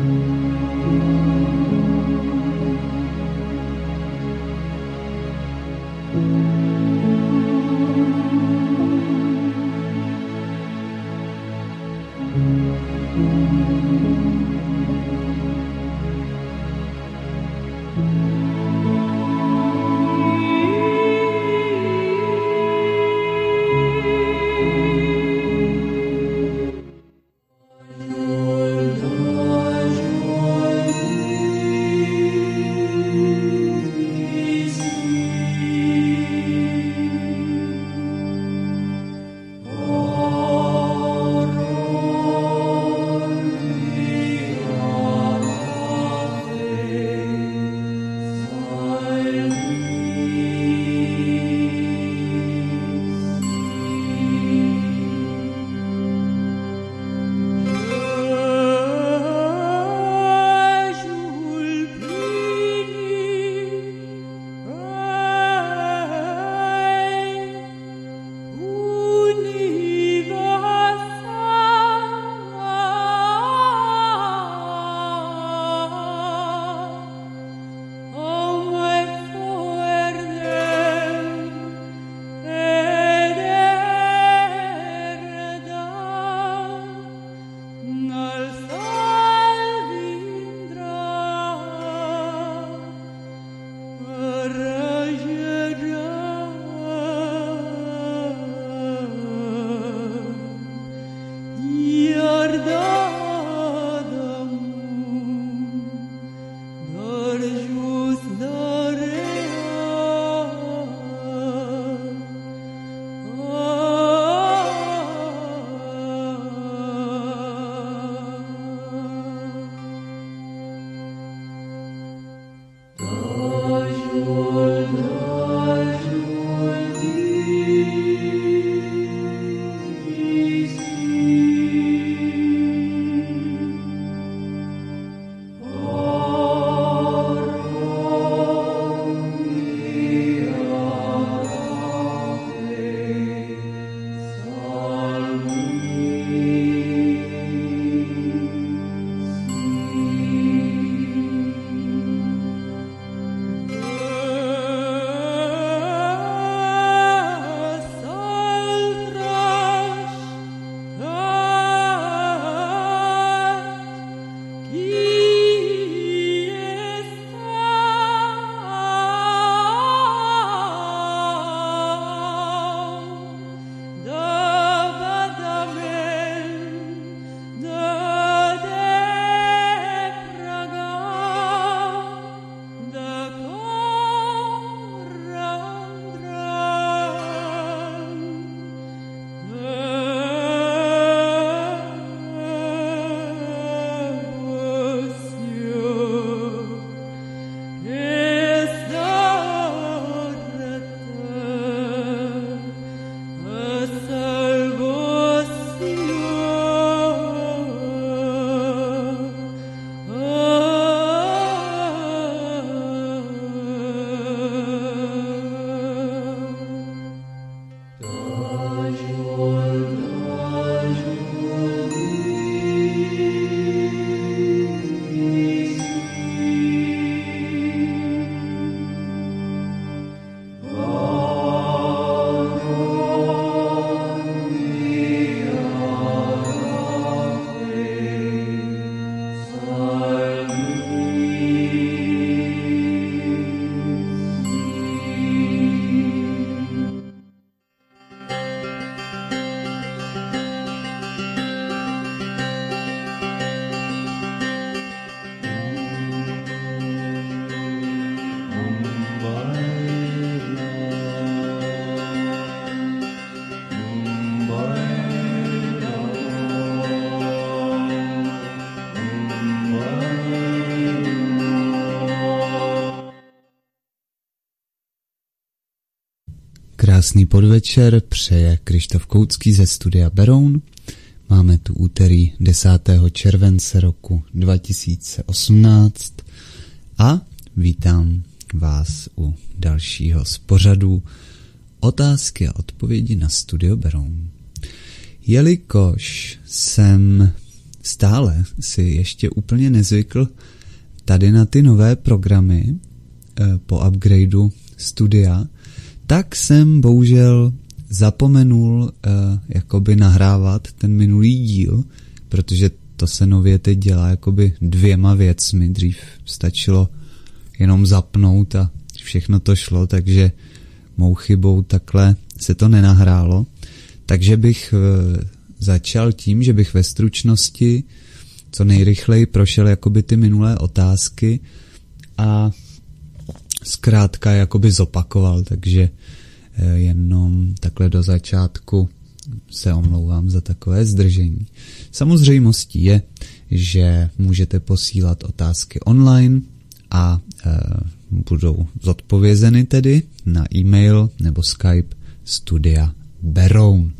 Krásný podvečer přeje Krištof Koucký ze studia Beroun. Máme tu úterý 10. července roku 2018 a vítám vás u dalšího z pořadu Otázky a odpovědi na studio Beroun. Jelikož jsem stále si ještě úplně nezvykl tady na ty nové programy po upgradeu studia, tak jsem bohužel zapomenul jakoby nahrávat ten minulý díl, protože to se nově teď dělá jakoby 2 věcmi. Dřív stačilo jenom zapnout a všechno to šlo, takže mou chybou takhle se to nenahrálo. Takže bych začal tím, že bych ve stručnosti co nejrychleji prošel jakoby ty minulé otázky a zkrátka jakoby zopakoval, takže jenom takhle do začátku se omlouvám za takové zdržení. Samozřejmostí je, že můžete posílat otázky online a budou zodpovězeny tedy na e-mail nebo Skype Studia Beroun.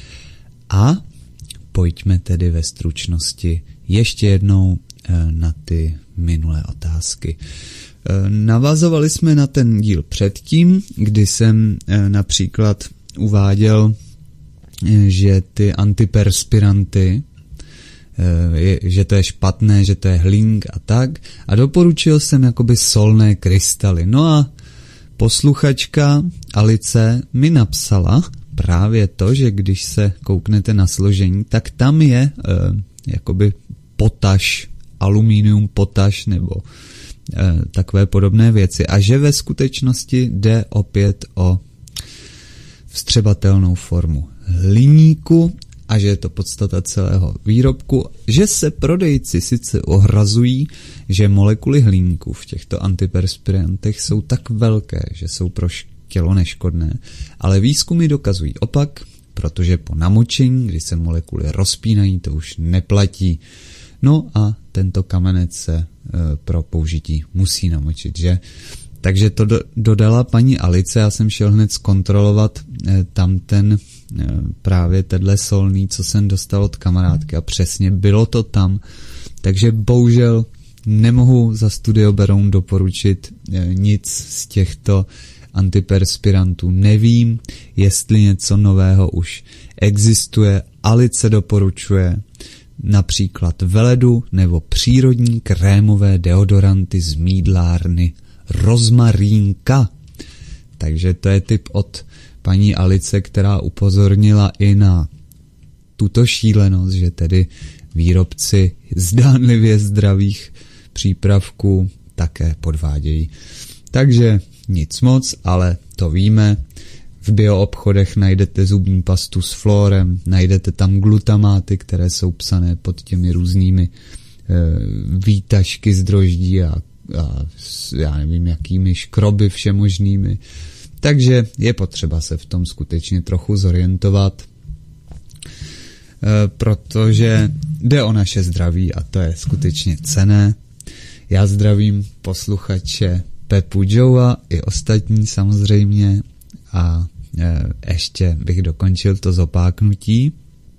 A pojďme tedy ve stručnosti ještě jednou na ty minulé otázky. Navazovali jsme na ten díl předtím, kdy jsem například uváděl, že ty antiperspiranty, že to je špatné, že to je hliník a tak. A doporučil jsem jakoby solné krystaly. No a posluchačka Alice mi napsala právě to, že když se kouknete na složení, tak tam je jakoby potaš, aluminium potaš nebo takové podobné věci. A že ve skutečnosti jde opět o vstřebatelnou formu hliníku a že je to podstata celého výrobku, že se prodejci sice ohrazují, že molekuly hliníku v těchto antiperspirantech jsou tak velké, že jsou pro tělo neškodné, ale výzkumy dokazují opak, protože po namočení, kdy se molekuly rozpínají, to už neplatí. No a tento kamenec se pro použití musí namočit, že? Takže to dodala paní Alice, já jsem šel hned zkontrolovat tam ten právě tenhle solný, co jsem dostal od kamarádky a přesně bylo to tam, takže bohužel nemohu za Studio Beroun doporučit nic z těchto antiperspirantů. Nevím, jestli něco nového už existuje. Alice doporučuje například Veledu nebo přírodní krémové deodoranty z mýdlárny Rozmarínka. Takže to je tip od paní Alice, která upozornila i na tuto šílenost, že tedy výrobci zdánlivě zdravých přípravků také podvádějí. Takže nic moc, ale to víme. V bioobchodech najdete zubní pastu s fluorem, najdete tam glutamáty, které jsou psané pod těmi různými výtažky z droždí a já nevím jakými škroby všemožnými. Takže je potřeba se v tom skutečně trochu zorientovat, protože jde o naše zdraví a to je skutečně cenné. Já zdravím posluchače Pepu Joea i ostatní samozřejmě a ještě bych dokončil to zopáknutí.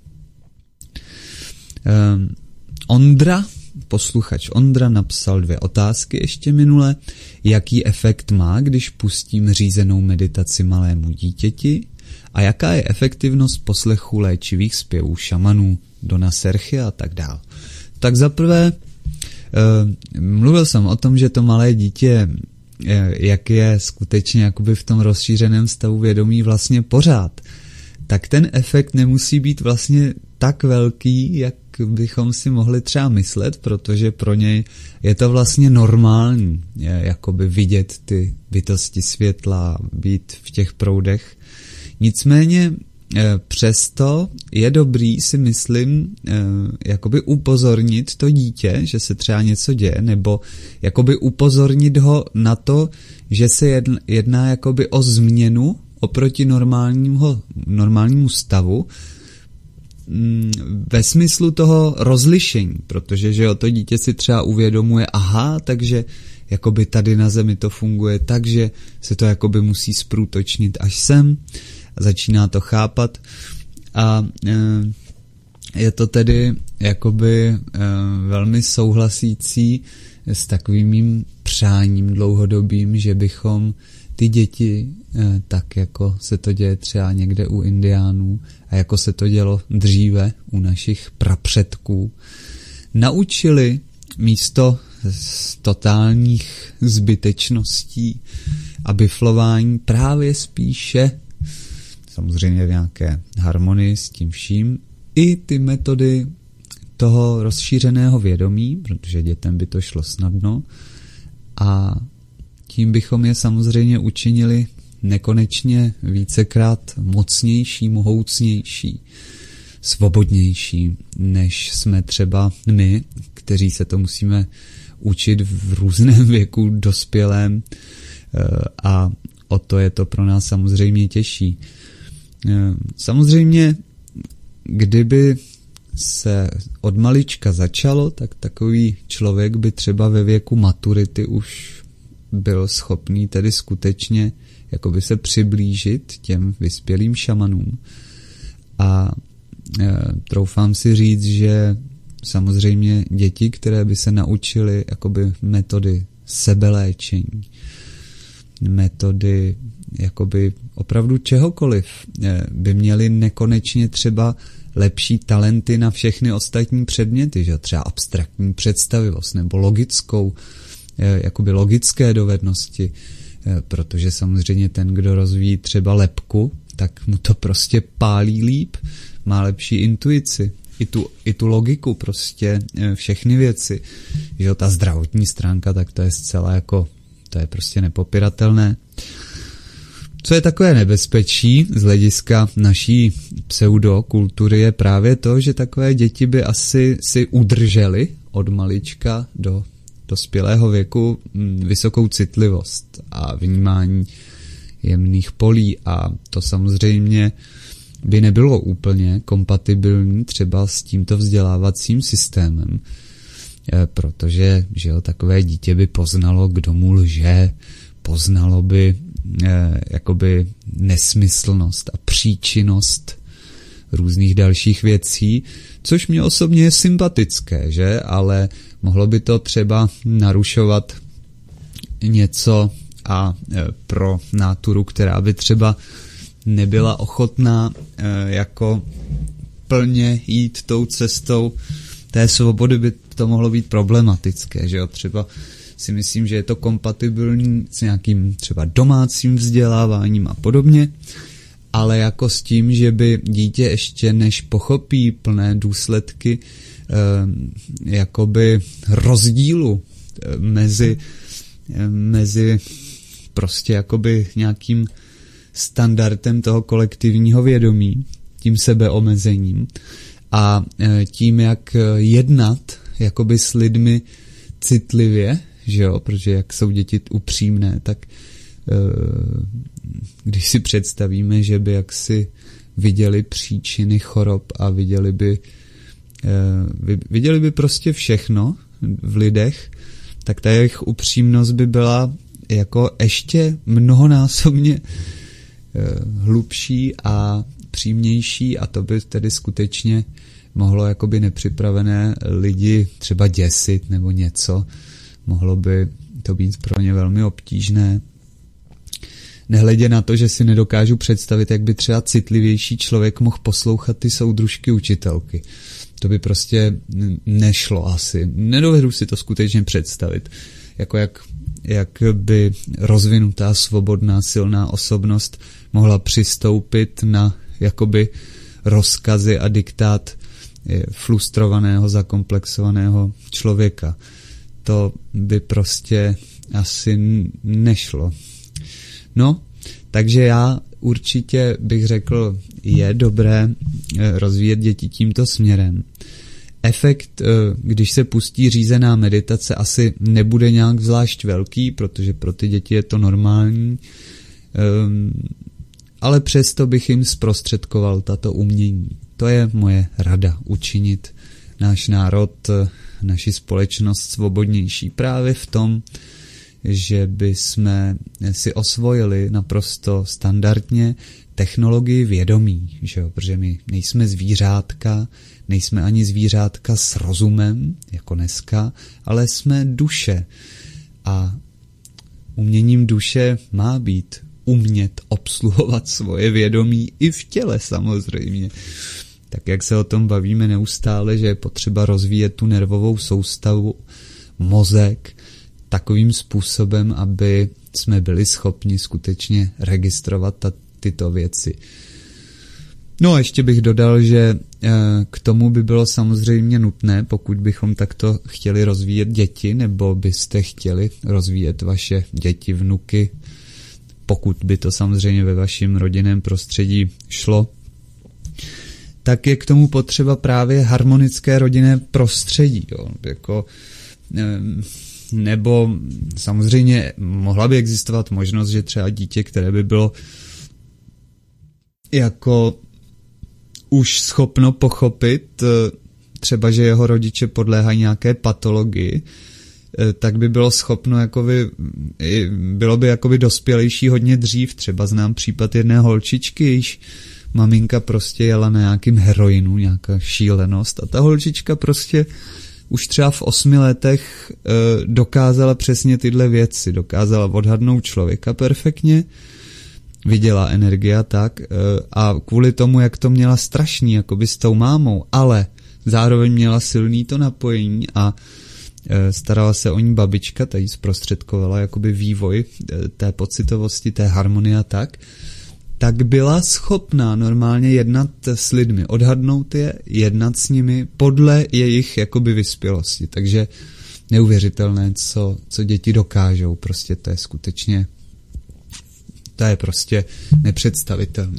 Posluchač Ondra napsal 2 otázky ještě minule. Jaký efekt má, když pustím řízenou meditaci malému dítěti? A jaká je efektivnost poslechu léčivých zpěvů šamanů, Dona Serchy a tak dál? Tak zaprvé mluvil jsem o tom, že to malé dítě, jak je skutečně jakoby v tom rozšířeném stavu vědomí vlastně pořád, tak ten efekt nemusí být vlastně tak velký, jak bychom si mohli třeba myslet, protože pro něj je to vlastně normální, jakoby vidět ty bytosti světla, být v těch proudech. Nicméně přesto je dobrý, si myslím, jakoby upozornit to dítě, že se třeba něco děje, nebo jakoby upozornit ho na to, že se jedná jakoby o změnu oproti normálnímu stavu, ve smyslu toho rozlišení, protože že jo, to dítě si třeba uvědomuje, aha, takže jakoby tady na zemi to funguje, takže se to jakoby musí zprůtočnit až sem, začíná to chápat a je to tedy jakoby velmi souhlasící s takovým mým přáním dlouhodobým, že bychom ty děti, tak jako se to děje třeba někde u Indiánů a jako se to dělo dříve u našich prapředků, naučili místo z totálních zbytečností a biflování právě spíše, samozřejmě v nějaké harmonii s tím vším, i ty metody toho rozšířeného vědomí, protože dětem by to šlo snadno, a tím bychom je samozřejmě učinili nekonečně vícekrát mocnější, mohoucnější, svobodnější, než jsme třeba my, kteří se to musíme učit v různém věku dospělém, a o to je to pro nás samozřejmě těžší. Samozřejmě, kdyby se od malička začalo, tak takový člověk by třeba ve věku maturity už byl schopný tedy skutečně jakoby se přiblížit těm vyspělým šamanům. A troufám si říct, že samozřejmě děti, které by se naučily jakoby metody sebeléčení, metody jakoby opravdu čehokoliv, by měly nekonečně třeba lepší talenty na všechny ostatní předměty, že třeba abstraktní představivost nebo logickou, jakoby logické dovednosti, protože samozřejmě ten, kdo rozvíjí třeba lebku, tak mu to prostě pálí líp, má lepší intuici, i tu logiku, prostě všechny věci. Že ta zdravotní stránka, tak to je zcela jako, to je prostě nepopiratelné. Co je takové nebezpečí z hlediska naší pseudokultury je právě to, že takové děti by asi si udržely od malička do dospělého věku vysokou citlivost a vnímání jemných polí, a to samozřejmě by nebylo úplně kompatibilní třeba s tímto vzdělávacím systémem, protože že jo, takové dítě by poznalo, kdo mu lže, poznalo by jakoby nesmyslnost a příčinnost různých dalších věcí, což mě osobně je sympatické, že? Ale mohlo by to třeba narušovat něco a pro náturu, která by třeba nebyla ochotná jako plně jít tou cestou té svobody, by to mohlo být problematické, že jo? Třeba si myslím, že je to kompatibilní s nějakým třeba domácím vzděláváním a podobně, ale jako s tím, že by dítě ještě než pochopí plné důsledky jakoby rozdílu mezi prostě jakoby nějakým standardem toho kolektivního vědomí, tím sebeomezením a tím, jak jednat jakoby s lidmi citlivě, že jo, protože jak jsou děti upřímné, tak když si představíme, že by jaksi viděli příčiny chorob a viděli by prostě všechno v lidech, tak ta jejich upřímnost by byla jako ještě mnohonásobně hlubší a přímější, a to by tedy skutečně mohlo jakoby nepřipravené lidi třeba děsit nebo něco. Mohlo by to být pro ně velmi obtížné. Nehledě na to, že si nedokážu představit, jak by třeba citlivější člověk mohl poslouchat ty soudružky učitelky. To by prostě nešlo asi. Nedovedu si to skutečně představit. Jako jak by rozvinutá, svobodná, silná osobnost mohla přistoupit na jakoby rozkazy a diktát frustrovaného, zakomplexovaného člověka. To by prostě asi nešlo. No, takže já určitě bych řekl, je dobré rozvíjet děti tímto směrem. Efekt, když se pustí řízená meditace, asi nebude nějak zvlášť velký, protože pro ty děti je to normální, ale přesto bych jim zprostředkoval tato umění. To je moje rada, učinit náš národ, naši společnost svobodnější právě v tom, že by jsme si osvojili naprosto standardně technologii vědomí, že jo? Protože my nejsme zvířátka, nejsme ani zvířátka s rozumem, jako dneska, ale jsme duše. A uměním duše má být umět obsluhovat svoje vědomí i v těle samozřejmě. tak jak se o tom bavíme neustále, že je potřeba rozvíjet tu nervovou soustavu, mozek, takovým způsobem, aby jsme byli schopni skutečně registrovat tyto věci. No a ještě bych dodal, že k tomu by bylo samozřejmě nutné, pokud bychom takto chtěli rozvíjet děti, nebo byste chtěli rozvíjet vaše děti, vnuky, pokud by to samozřejmě ve vašem rodinném prostředí šlo, tak je k tomu potřeba právě harmonické rodinné prostředí. Jo. Nebo samozřejmě mohla by existovat možnost, že třeba dítě, které by bylo jako už schopno pochopit třeba, že jeho rodiče podléhají nějaké patologii, tak by bylo schopno bylo by jakoby dospělejší hodně dřív. Třeba znám případ jedné holčičky, jejíž maminka prostě jela na nějakým heroinu, nějaká šílenost a ta holčička prostě už třeba v 8 letech dokázala přesně tyhle věci, dokázala odhadnout člověka perfektně, viděla energie a tak a kvůli tomu, jak to měla strašný jakoby s tou mámou, ale zároveň měla silný to napojení a starala se o ní babička, ta jí zprostředkovala jakoby vývoj té pocitovosti, té harmonie a tak byla schopná normálně jednat s lidmi, odhadnout je, jednat s nimi podle jejich jakoby vyspělosti. Takže neuvěřitelné, co děti dokážou, prostě to je skutečně, to je prostě nepředstavitelné.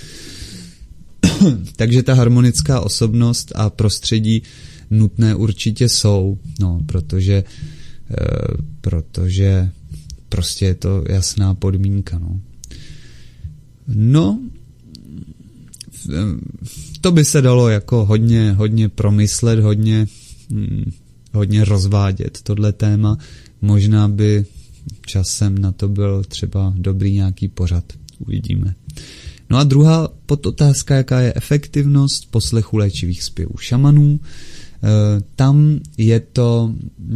Takže ta harmonická osobnost a prostředí nutné určitě jsou, no, protože prostě je to jasná podmínka, no. No, to by se dalo jako hodně promyslet, hodně rozvádět tohle téma. Možná by časem na to byl třeba dobrý nějaký pořad. Uvidíme. No a druhá podotázka, jaká je efektivnost poslechu léčivých zpěvů šamanů. Tam je to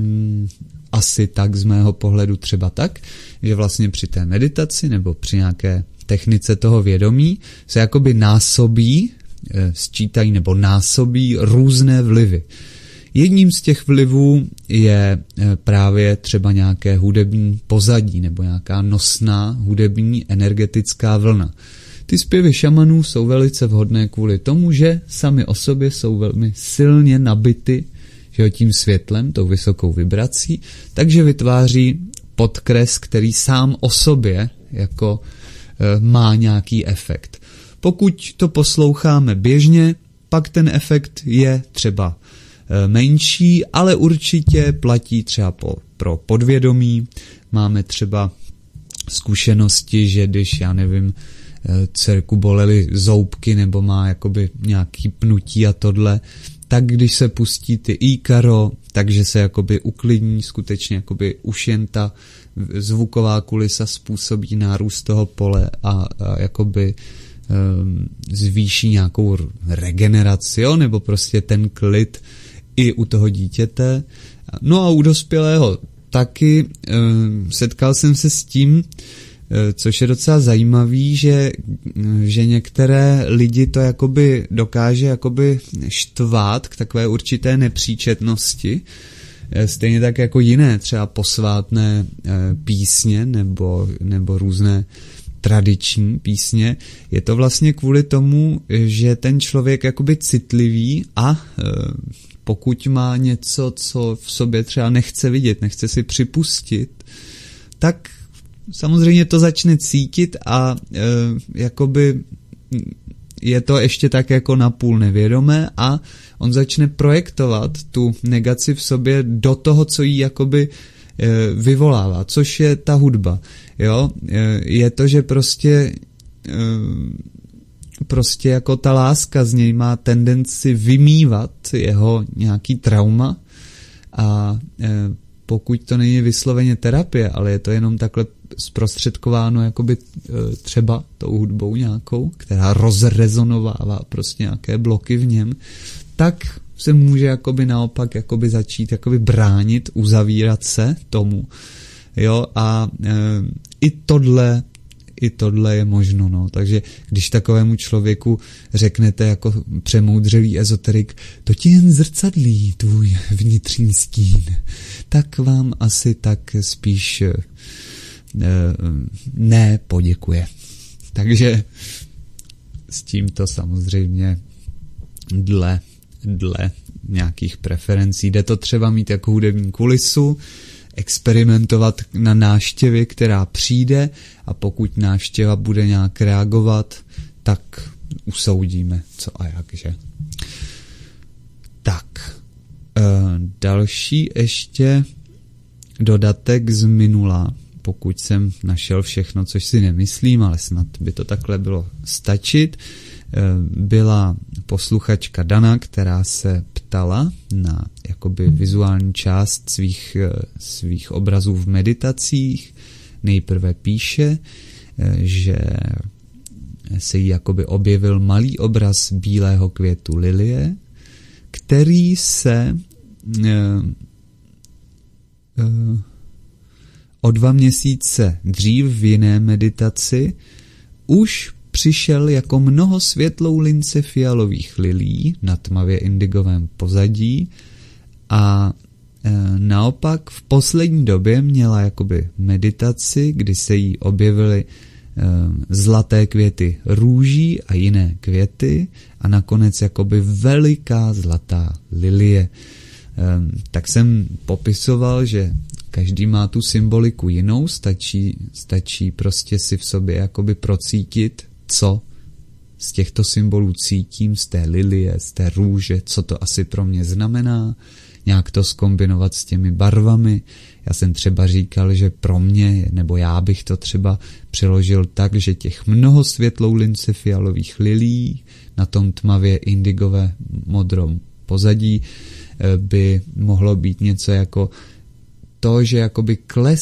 asi tak z mého pohledu třeba tak, že vlastně při té meditaci nebo při nějaké technice toho vědomí se jakoby sčítají nebo násobí různé vlivy. Jedním z těch vlivů je právě třeba nějaké hudební pozadí nebo nějaká nosná hudební energetická vlna. Ty zpěvy šamanů jsou velice vhodné kvůli tomu, že sami o sobě jsou velmi silně nabity tím světlem, tou vysokou vibrací, takže vytváří podkres, který sám o sobě jako má nějaký efekt. Pokud to posloucháme běžně, pak ten efekt je třeba menší, ale určitě platí třeba pro podvědomí. Máme třeba zkušenosti, že když, já nevím, dcerku bolely zoubky nebo má jakoby nějaký pnutí a tohle, tak když se pustí ty Íkaro, takže se jakoby uklidní, skutečně jakoby už jen ta zvuková kulisa způsobí nárůst toho pole a jakoby zvýší nějakou regeneraci, jo? Nebo prostě ten klid i u toho dítěte. No a u dospělého taky setkal jsem se s tím, což je docela zajímavý, že některé lidi to jakoby dokáže jakoby štvát k takové určité nepříčetnosti, stejně tak jako jiné třeba posvátné písně nebo různé tradiční písně. Je to vlastně kvůli tomu, že ten člověk jakoby citlivý a pokud má něco, co v sobě třeba nechce vidět, nechce si připustit, tak samozřejmě to začne cítit a jakoby je to ještě tak jako napůl nevědomé a on začne projektovat tu negaci v sobě do toho, co jí jakoby vyvolává, což je ta hudba. Jo? Je to, že prostě jako ta láska z něj má tendenci vymývat jeho nějaký trauma a pokud to není vysloveně terapie, ale je to jenom takhle zprostředkováno jakoby třeba tou hudbou nějakou, která rozrezonovává prostě nějaké bloky v něm, tak se může jakoby naopak jakoby začít jakoby bránit, uzavírat se tomu. Jo? A i tohle i tohle je možno, no. Takže když takovému člověku řeknete jako přemoudřelý ezoterik, to ti jen zrcadlí tvůj vnitřní stín, tak vám asi tak spíš ne poděkuje. Takže s tímto samozřejmě dle nějakých preferencí. Jde to třeba mít jako hudební kulisu, experimentovat na návštěvě, která přijde, a pokud návštěva bude nějak reagovat, tak usoudíme, co a jak, že. Tak, další ještě dodatek z minula, pokud jsem našel všechno, což si nemyslím, ale snad by to takhle bylo stačit, byla posluchačka Dana, která se ptala na jakoby vizuální část svých obrazů v meditacích. Nejprve píše, že se jí jakoby objevil malý obraz bílého květu lilie, který se o 2 měsíce dřív v jiné meditaci už přišel jako mnoho světlou lince fialových lilí na tmavě indigovém pozadí a naopak v poslední době měla jakoby meditaci, kdy se jí objevily zlaté květy růží a jiné květy a nakonec jakoby veliká zlatá lilie. Tak jsem popisoval, že každý má tu symboliku jinou, stačí prostě si v sobě jakoby procítit, co z těchto symbolů cítím, z té lilie, z té růže, co to asi pro mě znamená, nějak to zkombinovat s těmi barvami. Já jsem třeba říkal, že pro mě, nebo já bych to třeba přeložil tak, že těch mnoho světlou lince fialových lilí na tom tmavě indigové modrom pozadí by mohlo být něco jako to, že jakoby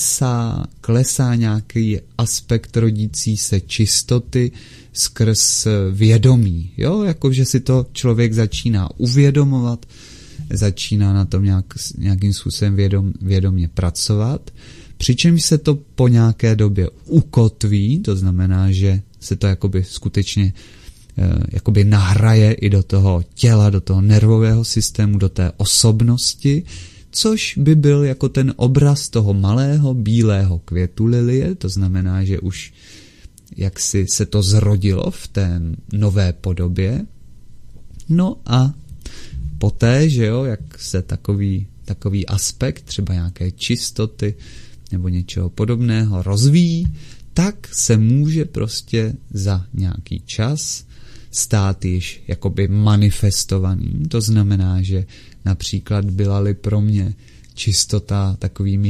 klesá nějaký aspekt rodící se čistoty skrz vědomí, jo, jako že si to člověk začíná uvědomovat, začíná na tom nějakým způsobem vědomě pracovat, přičemž se to po nějaké době ukotví, to znamená, že se to jakoby skutečně jakoby nahraje i do toho těla, do toho nervového systému, do té osobnosti, což by byl jako ten obraz toho malého bílého květu lilie, to znamená, že už jaksi se to zrodilo v té nové podobě. No a poté, že jo, jak se takový aspekt, třeba nějaké čistoty nebo něčeho podobného rozvíjí, tak se může prostě za nějaký čas stát již jakoby manifestovaný. To znamená, že například byla-li pro mě čistota takovým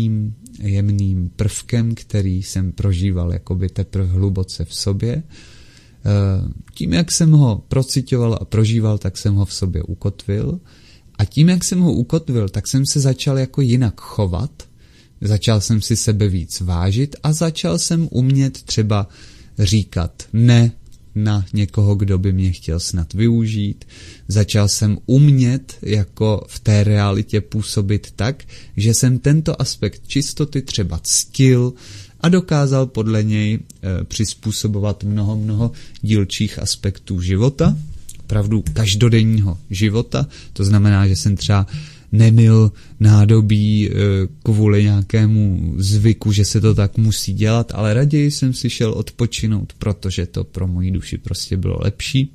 jemným prvkem, který jsem prožíval jakoby teprve hluboce v sobě. Tím, jak jsem ho procitoval a prožíval, tak jsem ho v sobě ukotvil. A tím, jak jsem ho ukotvil, tak jsem se začal jako jinak chovat. Začal jsem si sebe víc vážit a začal jsem umět třeba říkat ne na někoho, kdo by mě chtěl snad využít. Začal jsem umět jako v té realitě působit tak, že jsem tento aspekt čistoty třeba ctil a dokázal podle něj přizpůsobovat mnoho dílčích aspektů života, opravdu každodenního života. To znamená, že jsem třeba nemyl nádobí kvůli nějakému zvyku, že se to tak musí dělat, ale raději jsem si šel odpočinout, protože to pro moji duši prostě bylo lepší.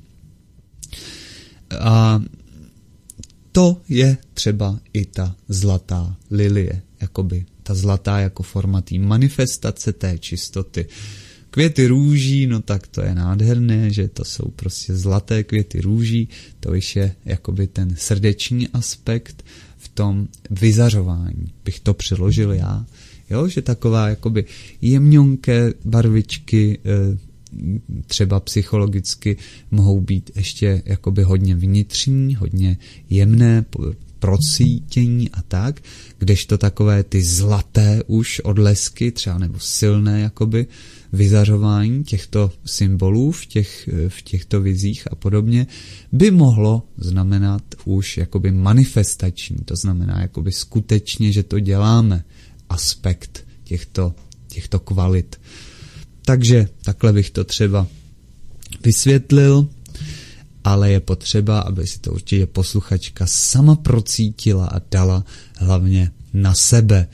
A to je třeba i ta zlatá lilie, jakoby ta zlatá jako forma té manifestace té čistoty. Květy růží, no tak to je nádherné, že to jsou prostě zlaté květy růží, to již je jakoby ten srdeční aspekt v tom vyzařování, bych to přeložil já, jo, že taková jakoby jemňonké barvičky třeba psychologicky mohou být ještě jakoby hodně vnitřní, hodně jemné, procítění a tak, kdežto takové ty zlaté už odlesky, třeba nebo silné jakoby vyzařování těchto symbolů v těchto vizích a podobně, by mohlo znamenat už jakoby manifestační, to znamená jakoby skutečně, že to děláme, aspekt těchto kvalit. Takže takhle bych to třeba vysvětlil, ale je potřeba, aby si to určitě posluchačka sama procítila a dala hlavně na sebe.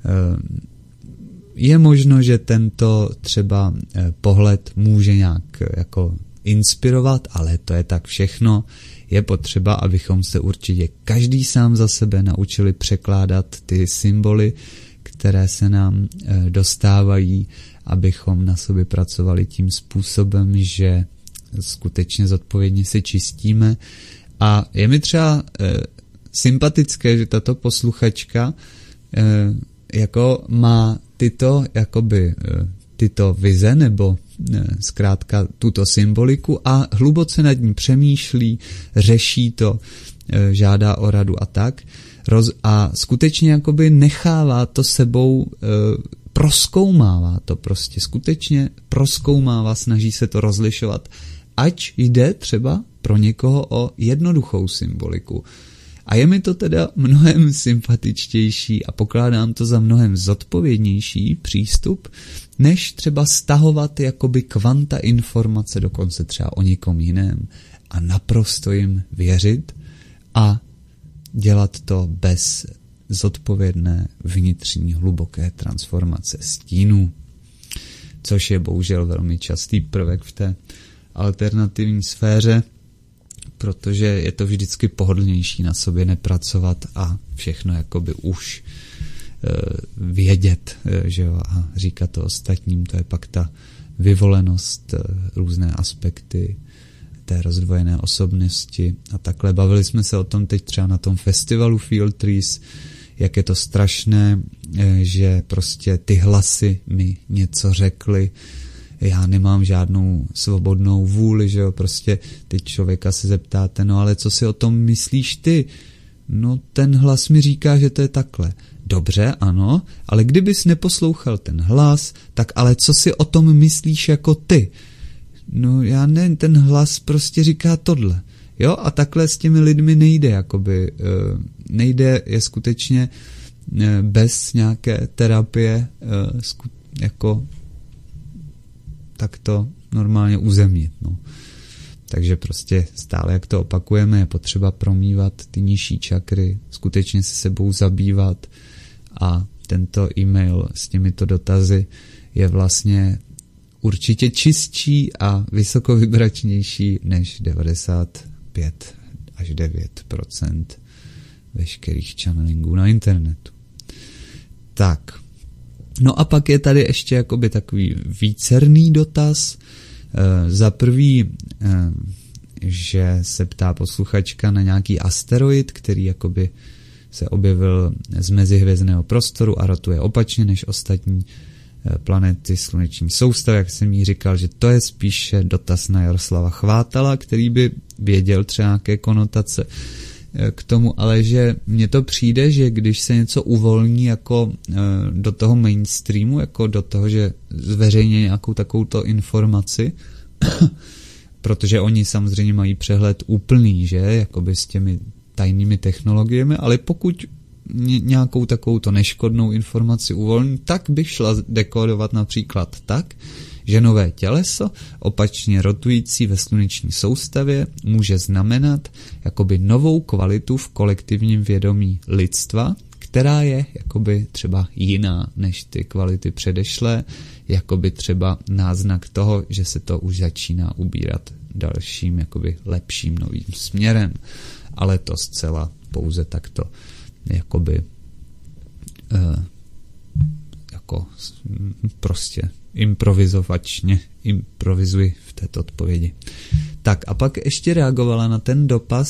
Je možno, že tento třeba pohled může nějak jako inspirovat, ale to je tak všechno. Je potřeba, abychom se určitě každý sám za sebe naučili překládat ty symboly, které se nám dostávají, abychom na sobě pracovali tím způsobem, že skutečně zodpovědně se čistíme. A je mi třeba sympatické, že tato posluchačka jako má tyto vize nebo zkrátka tuto symboliku a hluboce nad ní přemýšlí, řeší to, žádá o radu a tak. A skutečně jakoby nechává to sebou, prozkoumává to prostě, skutečně prozkoumává, snaží se to rozlišovat, ať jde třeba pro někoho o jednoduchou symboliku. A je mi to teda mnohem sympatičtější a pokládám to za mnohem zodpovědnější přístup, než třeba stahovat jakoby kvanta informace dokonce třeba o někom jiném a naprosto jim věřit a dělat to bez zodpovědné vnitřní hluboké transformace stínů, což je bohužel velmi častý prvek v té alternativní sféře, protože je to vždycky pohodlnější na sobě nepracovat a všechno jakoby už vědět, že jo, a říkat to ostatním, to je pak ta vyvolenost, různé aspekty té rozdvojené osobnosti a takhle. Bavili jsme se o tom teď třeba na tom festivalu Field Trees, jak je to strašné, že prostě ty hlasy mi něco řekly, já nemám žádnou svobodnou vůli, že jo, prostě teď člověka se zeptáte, no ale co si o tom myslíš ty? No ten hlas mi říká, že to je takhle. Dobře, ano, ale kdybys neposlouchal ten hlas, tak ale co si o tom myslíš jako ty? No já nevím, ten hlas prostě říká tohle. Jo, a takhle s těmi lidmi nejde, jakoby, nejde je skutečně bez nějaké terapie jako takto normálně uzemnit, no. Takže prostě stále, jak to opakujeme, je potřeba promývat ty nižší čakry, skutečně se sebou zabývat a tento e-mail s těmito dotazy je vlastně určitě čistší a vysokovibračnější než 95 až 9% veškerých channelingů na internetu. Tak. No a pak je tady ještě jakoby takový vícerný dotaz. Za prvý, že se ptá posluchačka na nějaký asteroid, který jakoby se objevil z mezihvězdného prostoru a rotuje opačně než ostatní planety sluneční soustavy, jak jsem jí říkal, že to je spíše dotaz na Jaroslava Chvátala, který by věděl třeba nějaké konotace k tomu, ale že mně to přijde, že když se něco uvolní jako do toho mainstreamu, jako do toho, že zveřejně nějakou takovouto informaci, protože oni samozřejmě mají přehled úplný, že, jakoby s těmi tajnými technologiemi, ale pokud nějakou takovouto neškodnou informaci uvolní, tak bych šla dekodovat například tak, že nové těleso, opačně rotující ve sluneční soustavě, může znamenat jakoby novou kvalitu v kolektivním vědomí lidstva, která je jakoby třeba jiná než ty kvality předešlé, jakoby třeba náznak toho, že se to už začíná ubírat dalším jakoby lepším novým směrem. Ale to zcela pouze takto jakoby jako prostě improvizuji v této odpovědi. Tak a pak ještě reagovala na ten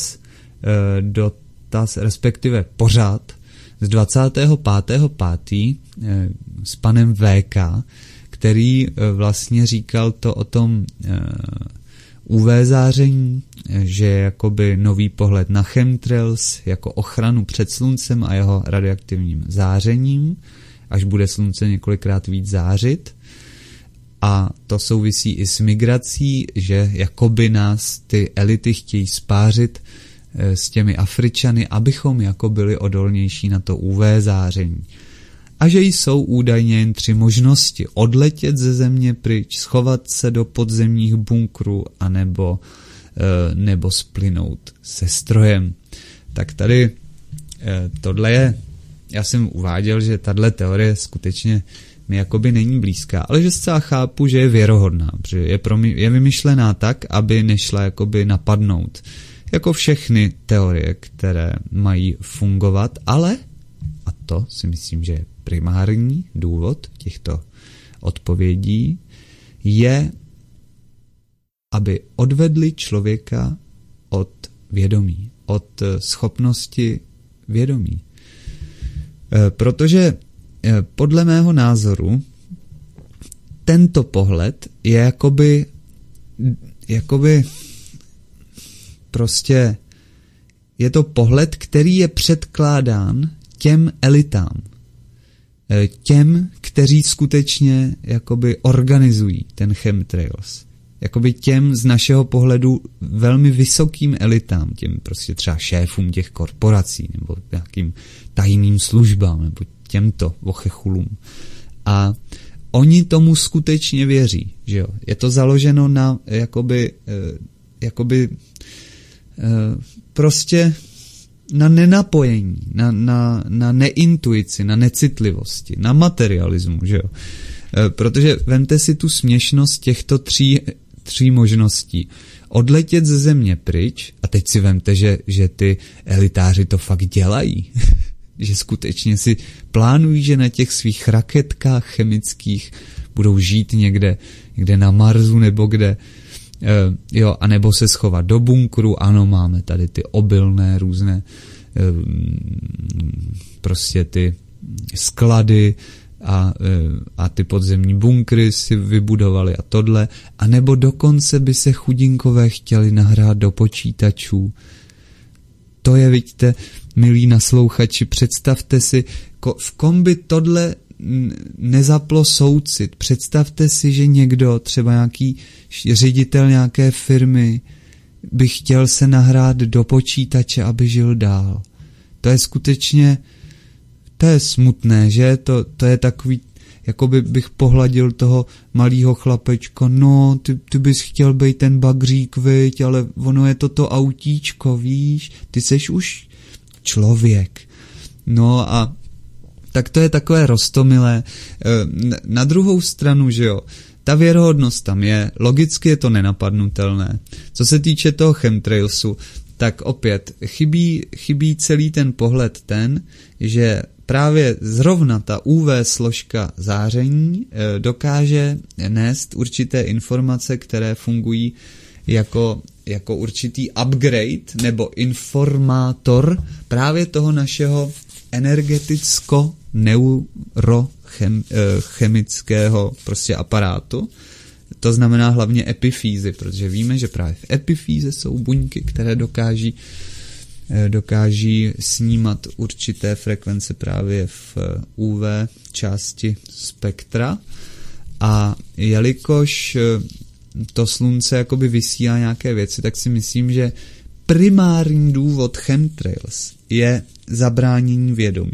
dotaz, respektive pořád z 25.5. S panem VK, který vlastně říkal to o tom UV záření, že je jakoby nový pohled na chemtrails jako ochranu před sluncem a jeho radioaktivním zářením, až bude slunce několikrát víc zářit. A to souvisí i s migrací, že jakoby nás ty elity chtějí spářit s těmi Afričany, abychom jako byli odolnější na to UV záření. a že jsou údajně jen 3 možnosti. Odletět ze země pryč, schovat se do podzemních bunkrů nebo splynout se strojem. Tak tady tohle je, já jsem uváděl, že tahle teorie skutečně mi jakoby není blízká, ale že zcela chápu, že je věrohodná, protože je vymyšlená tak, aby nešla jakoby napadnout. Jako všechny teorie, které mají fungovat, ale, a to si myslím, že je primární důvod těchto odpovědí, je, aby odvedli člověka od vědomí, od schopnosti vědomí. Protože podle mého názoru tento pohled je jakoby prostě je to pohled, který je předkládán těm elitám. Těm, kteří skutečně jakoby organizují ten chemtrails. Jakoby těm z našeho pohledu velmi vysokým elitám, těm prostě třeba šéfům těch korporací nebo nějakým tajným službám nebo těmto vochechulům. A oni tomu skutečně věří, že jo. Je to založeno na prostě na nenapojení, na neintuici, na necitlivosti, na materialismu, že jo. Protože vemte si tu směšnost těchto tří možností. Odletět ze země pryč, a teď si vemte, že ty elitáři to fakt dělají, že skutečně si plánují, že na těch svých raketkách chemických budou žít někde na Marsu nebo kde, a nebo se schovat do bunkru. Ano, máme tady ty obilné různé prostě ty sklady a ty podzemní bunkry si vybudovali a tohle, a nebo dokonce by se chudinkové chtěli nahrát do počítačů. To je, vidíte, milí naslouchači, představte si, v kom by tohle nezaplo soucit. Představte si, že někdo, třeba nějaký ředitel nějaké firmy, by chtěl se nahrát do počítače, aby žil dál. To je skutečně, to je smutné, že? To je takový, jako bych pohladil toho malýho chlapečka, no, ty bys chtěl být ten bagřík, viď, ale ono je to autíčko, víš, ty seš už člověk. No a tak to je takové roztomilé. Na druhou stranu, že jo, ta věrohodnost tam je, logicky je to nenapadnutelné. Co se týče toho chemtrailsu, tak opět chybí celý ten pohled že právě zrovna ta UV složka záření dokáže nést určité informace, které fungují jako určitý upgrade nebo informátor právě toho našeho energeticko-neurochemického prostě aparátu. To znamená hlavně epifýzy, protože víme, že právě v epifýze jsou buňky, které dokáží snímat určité frekvence právě v UV části spektra. A jelikož to slunce jakoby vysílá nějaké věci, tak si myslím, že primární důvod chemtrails je zabránění vědomí.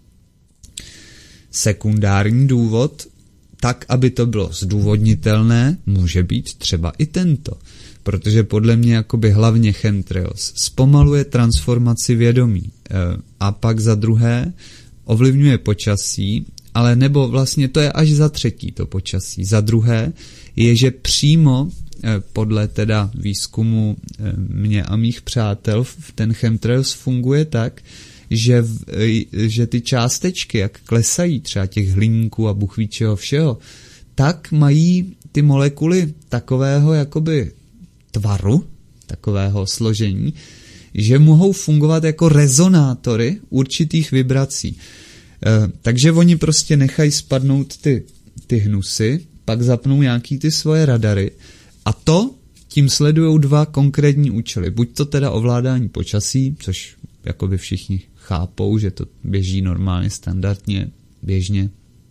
Sekundární důvod, tak, aby to bylo zdůvodnitelné, může být třeba i tento. Protože podle mě jakoby hlavně chemtrails zpomaluje transformaci vědomí a pak za druhé ovlivňuje počasí, ale nebo vlastně to je až za třetí to počasí. Za druhé je, že přímo podle teda výzkumu mě a mých přátel ten chemtrails funguje tak, že ty částečky, jak klesají třeba těch hliníků a bůh ví čeho všeho, tak mají ty molekuly takového jakoby tvaru, takového složení, že mohou fungovat jako rezonátory určitých vibrací. Takže oni prostě nechají spadnout ty hnusy, pak zapnou nějaký ty svoje radary a tím sledují 2 konkrétní účely. Buď to teda ovládání počasí, což jakoby všichni chápou, že to běží normálně, standardně, běžně.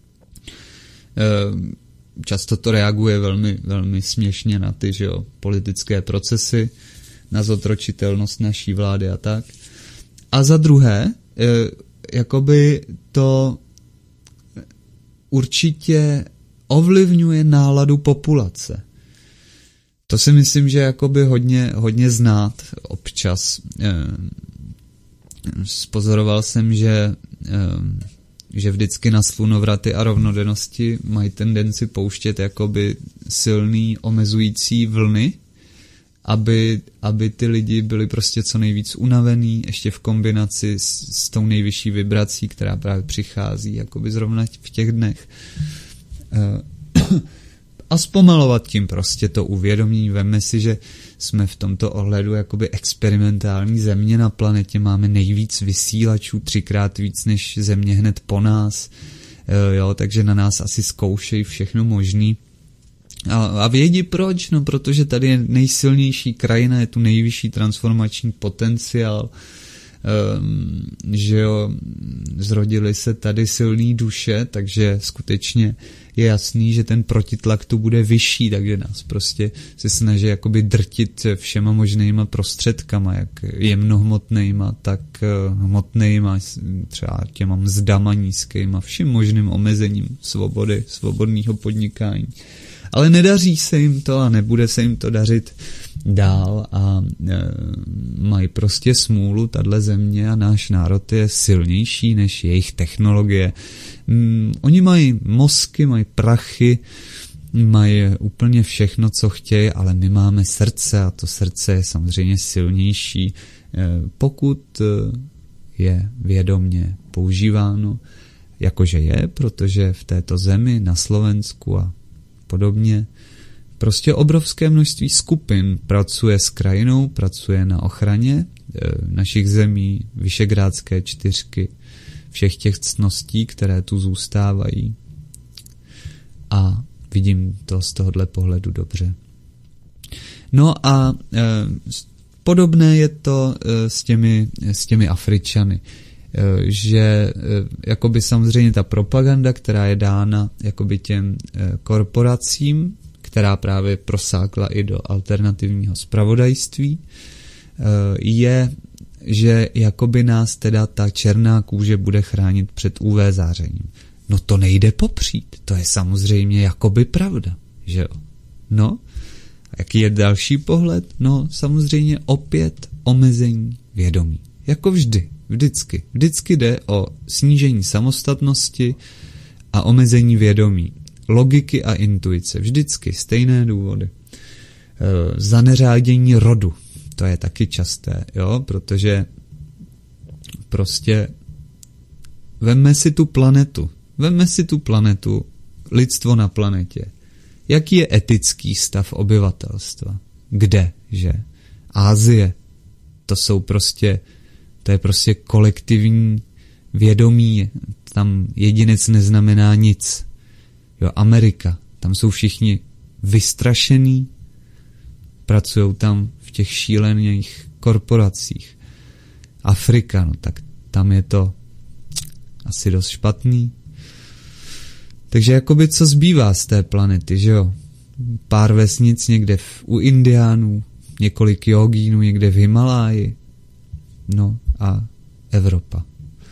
Často to reaguje velmi, velmi směšně na ty, že jo, politické procesy, na zotročitelnost naší vlády a tak. A za druhé, jakoby to určitě ovlivňuje náladu populace. To si myslím, že jakoby hodně znát občas. Spozoroval jsem, že vždycky na slunovraty a rovnodennosti mají tendenci pouštět jakoby silný omezující vlny, aby ty lidi byli prostě co nejvíc unavený, ještě v kombinaci s tou nejvyšší vibrací, která právě přichází jakoby zrovna v těch dnech. A zpomalovat tím prostě to uvědomění. Vemme si, že jsme v tomto ohledu jakoby experimentální země na planetě, máme nejvíc vysílačů, 3x víc než země hned po nás, jo, takže na nás asi zkoušejí všechno možný. A vědí proč? No protože tady je nejsilnější krajina, je tu nejvyšší transformační potenciál, že jo, zrodily se tady silný duše, takže skutečně je jasný, že ten protitlak tu bude vyšší, takže nás prostě se snaží jakoby drtit všema možnýma prostředkama, jak jemnohmotnejma, tak hmotnejma, třeba těma mzdama nízkejma, vším možným omezením svobody, svobodného podnikání. Ale nedaří se jim to a nebude se jim to dařit dál a mají prostě smůlu, tahle země a náš národ je silnější než jejich technologie. Oni mají mozky, mají prachy, mají úplně všechno, co chtějí, ale my máme srdce a to srdce je samozřejmě silnější, pokud je vědomně používáno, jakože je, protože v této zemi, na Slovensku a podobně, prostě obrovské množství skupin pracuje s krajinou, pracuje na ochraně našich zemí, Visegrádské čtyřky, všech těch ctností, které tu zůstávají. A vidím to z tohohle pohledu dobře. No a podobné je to s těmi Afričany, že jakoby samozřejmě ta propaganda, která je dána jakoby těm korporacím, která právě prosákla i do alternativního zpravodajství, je, že jakoby nás teda ta černá kůže bude chránit před UV zářením. No to nejde popřít, to je samozřejmě jakoby pravda, že jo? No, jaký je další pohled? No samozřejmě opět omezení vědomí. Jako vždy, vždycky. Vždycky jde o snížení samostatnosti a omezení vědomí. Logiky a intuice. Vždycky stejné důvody. Zaneřádění rodu. To je taky časté, jo, protože prostě vemme si tu planetu, lidstvo na planetě. Jaký je etický stav obyvatelstva? Kde, že? Asie. To je prostě kolektivní vědomí. Tam jedinec neznamená nic. Jo, Amerika. Tam jsou všichni vystrašení, pracujou tam v těch šílených korporacích. Afrika, no tak tam je to asi dost špatný. Takže jakoby co zbývá z té planety, že jo? Pár vesnic někde u Indiánů, několik jogínů někde v Himaláji, no a Evropa.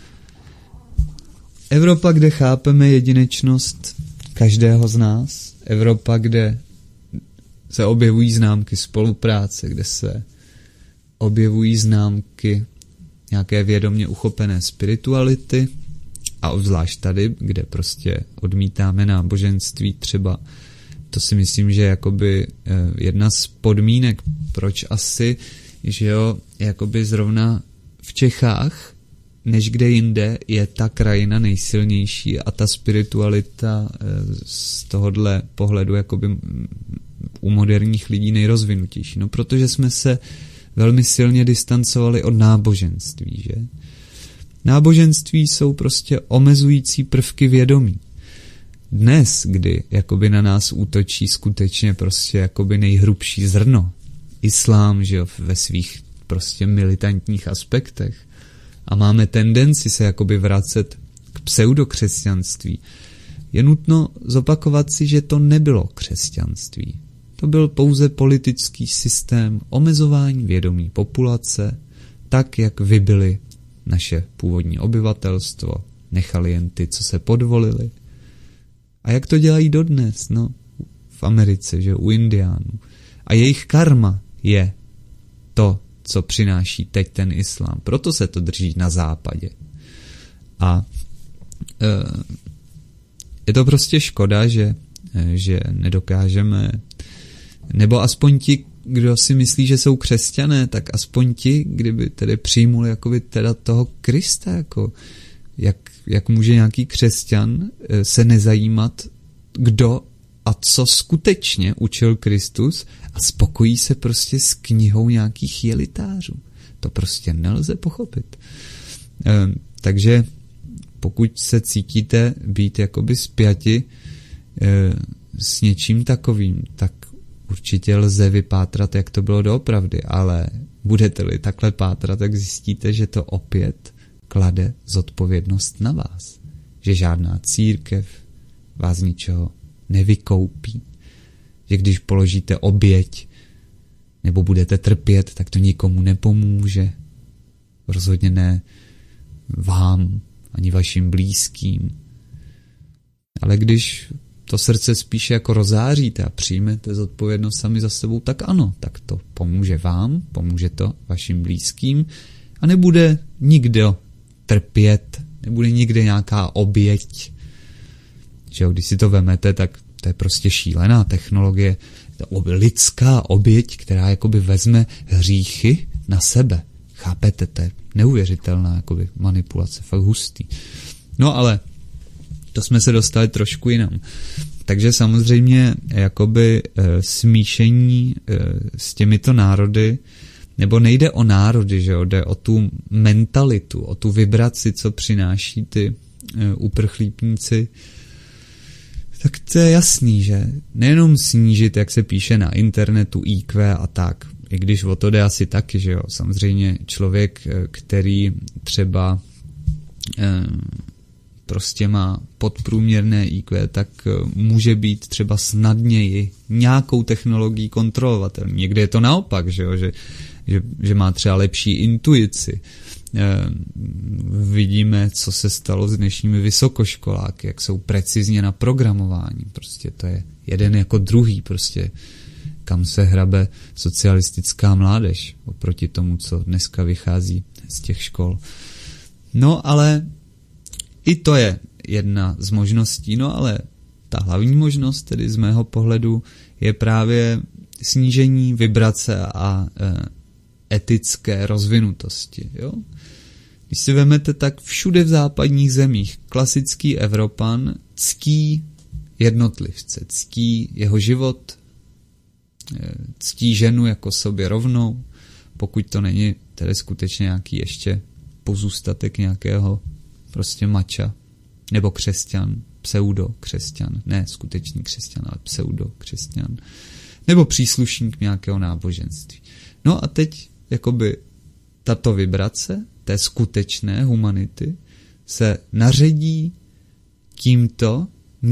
Evropa, kde chápeme jedinečnost každého z nás. Evropa, kde se objevují známky spolupráce, kde se objevují známky nějaké vědomě uchopené spirituality a obzvlášť tady, kde prostě odmítáme náboženství třeba. To si myslím, že je jakoby jedna z podmínek, proč asi, že jo, jakoby zrovna v Čechách, než kde jinde, je ta krajina nejsilnější a ta spiritualita z tohohle pohledu jakoby u moderních lidí nejrozvinutější. No protože jsme se velmi silně distancovali od náboženství, že? Náboženství jsou prostě omezující prvky vědomí. Dnes, kdy jakoby na nás útočí skutečně prostě jakoby nejhrubší zrno, islám, že jo, ve svých prostě militantních aspektech, a máme tendenci se jakoby vracet k pseudokřesťanství, je nutno zopakovat si, že to nebylo křesťanství. To byl pouze politický systém omezování vědomí populace, tak, jak vybili naše původní obyvatelstvo, nechali jen ty, co se podvolili. A jak to dělají dodnes? No, v Americe, že u Indiánů. A jejich karma je to, co přináší teď ten islám. Proto se to drží na západě. A je to prostě škoda, že nedokážeme, nebo aspoň ti, kdo si myslí, že jsou křesťané, tak aspoň ti, kdyby tedy přijmuli jakoby teda toho Krista, jako jak může nějaký křesťan se nezajímat, kdo a co skutečně učil Kristus a spokojí se prostě s knihou nějakých jelitářů. To prostě nelze pochopit. Takže pokud se cítíte být jakoby spjati s něčím takovým, tak určitě lze vypátrat, jak to bylo doopravdy, ale budete-li takhle pátrat, tak zjistíte, že to opět klade zodpovědnost na vás. Že žádná církev vás ničeho nevykoupí. Že když položíte oběť nebo budete trpět, tak to nikomu nepomůže. Rozhodně ne vám, ani vašim blízkým. Ale když to srdce spíše jako rozáříte a přijmete zodpovědnost sami za sebou, tak ano, tak to pomůže vám, pomůže to vašim blízkým a nebude nikdo trpět, nebude nikde nějaká oběť. Že když si to vemete, tak to je prostě šílená technologie, lidská oběť, která jakoby vezme hříchy na sebe. Chápete, to je neuvěřitelná jakoby manipulace, fakt hustý. No ale to jsme se dostali trošku jinam. Takže samozřejmě jakoby smíšení s těmito národy, nebo nejde o národy, že jo, jde o tu mentalitu, o tu vibraci, co přináší ty uprchlípníci, tak to je jasný, že nejenom snížit, jak se píše na internetu, IQ a tak, i když o to jde asi taky, že jo, samozřejmě člověk, který třeba prostě má podprůměrné IQ, tak může být třeba snadněji nějakou technologií kontrolovatelný. Někde je to naopak, že jo, že má třeba lepší intuici. Vidíme, co se stalo s dnešními vysokoškoláky, jak jsou precizně na programování. Prostě to je jeden jako druhý, prostě kam se hrabe socialistická mládež oproti tomu, co dneska vychází z těch škol. No ale i to je jedna z možností, no ale ta hlavní možnost, tedy z mého pohledu, je právě snížení vibrace a etické rozvinutosti. Jo? Když si vemete, tak všude v západních zemích klasický Evropan ctí jednotlivce, ctí jeho život, ctí ženu jako sobě rovnou, pokud to není tedy skutečně nějaký ještě pozůstatek nějakého prostě mača, nebo křesťan, pseudo-křesťan, ne skutečný křesťan, ale pseudo-křesťan, nebo příslušník nějakého náboženství. No a teď jakoby tato vibrace té skutečné humanity se naředí tímto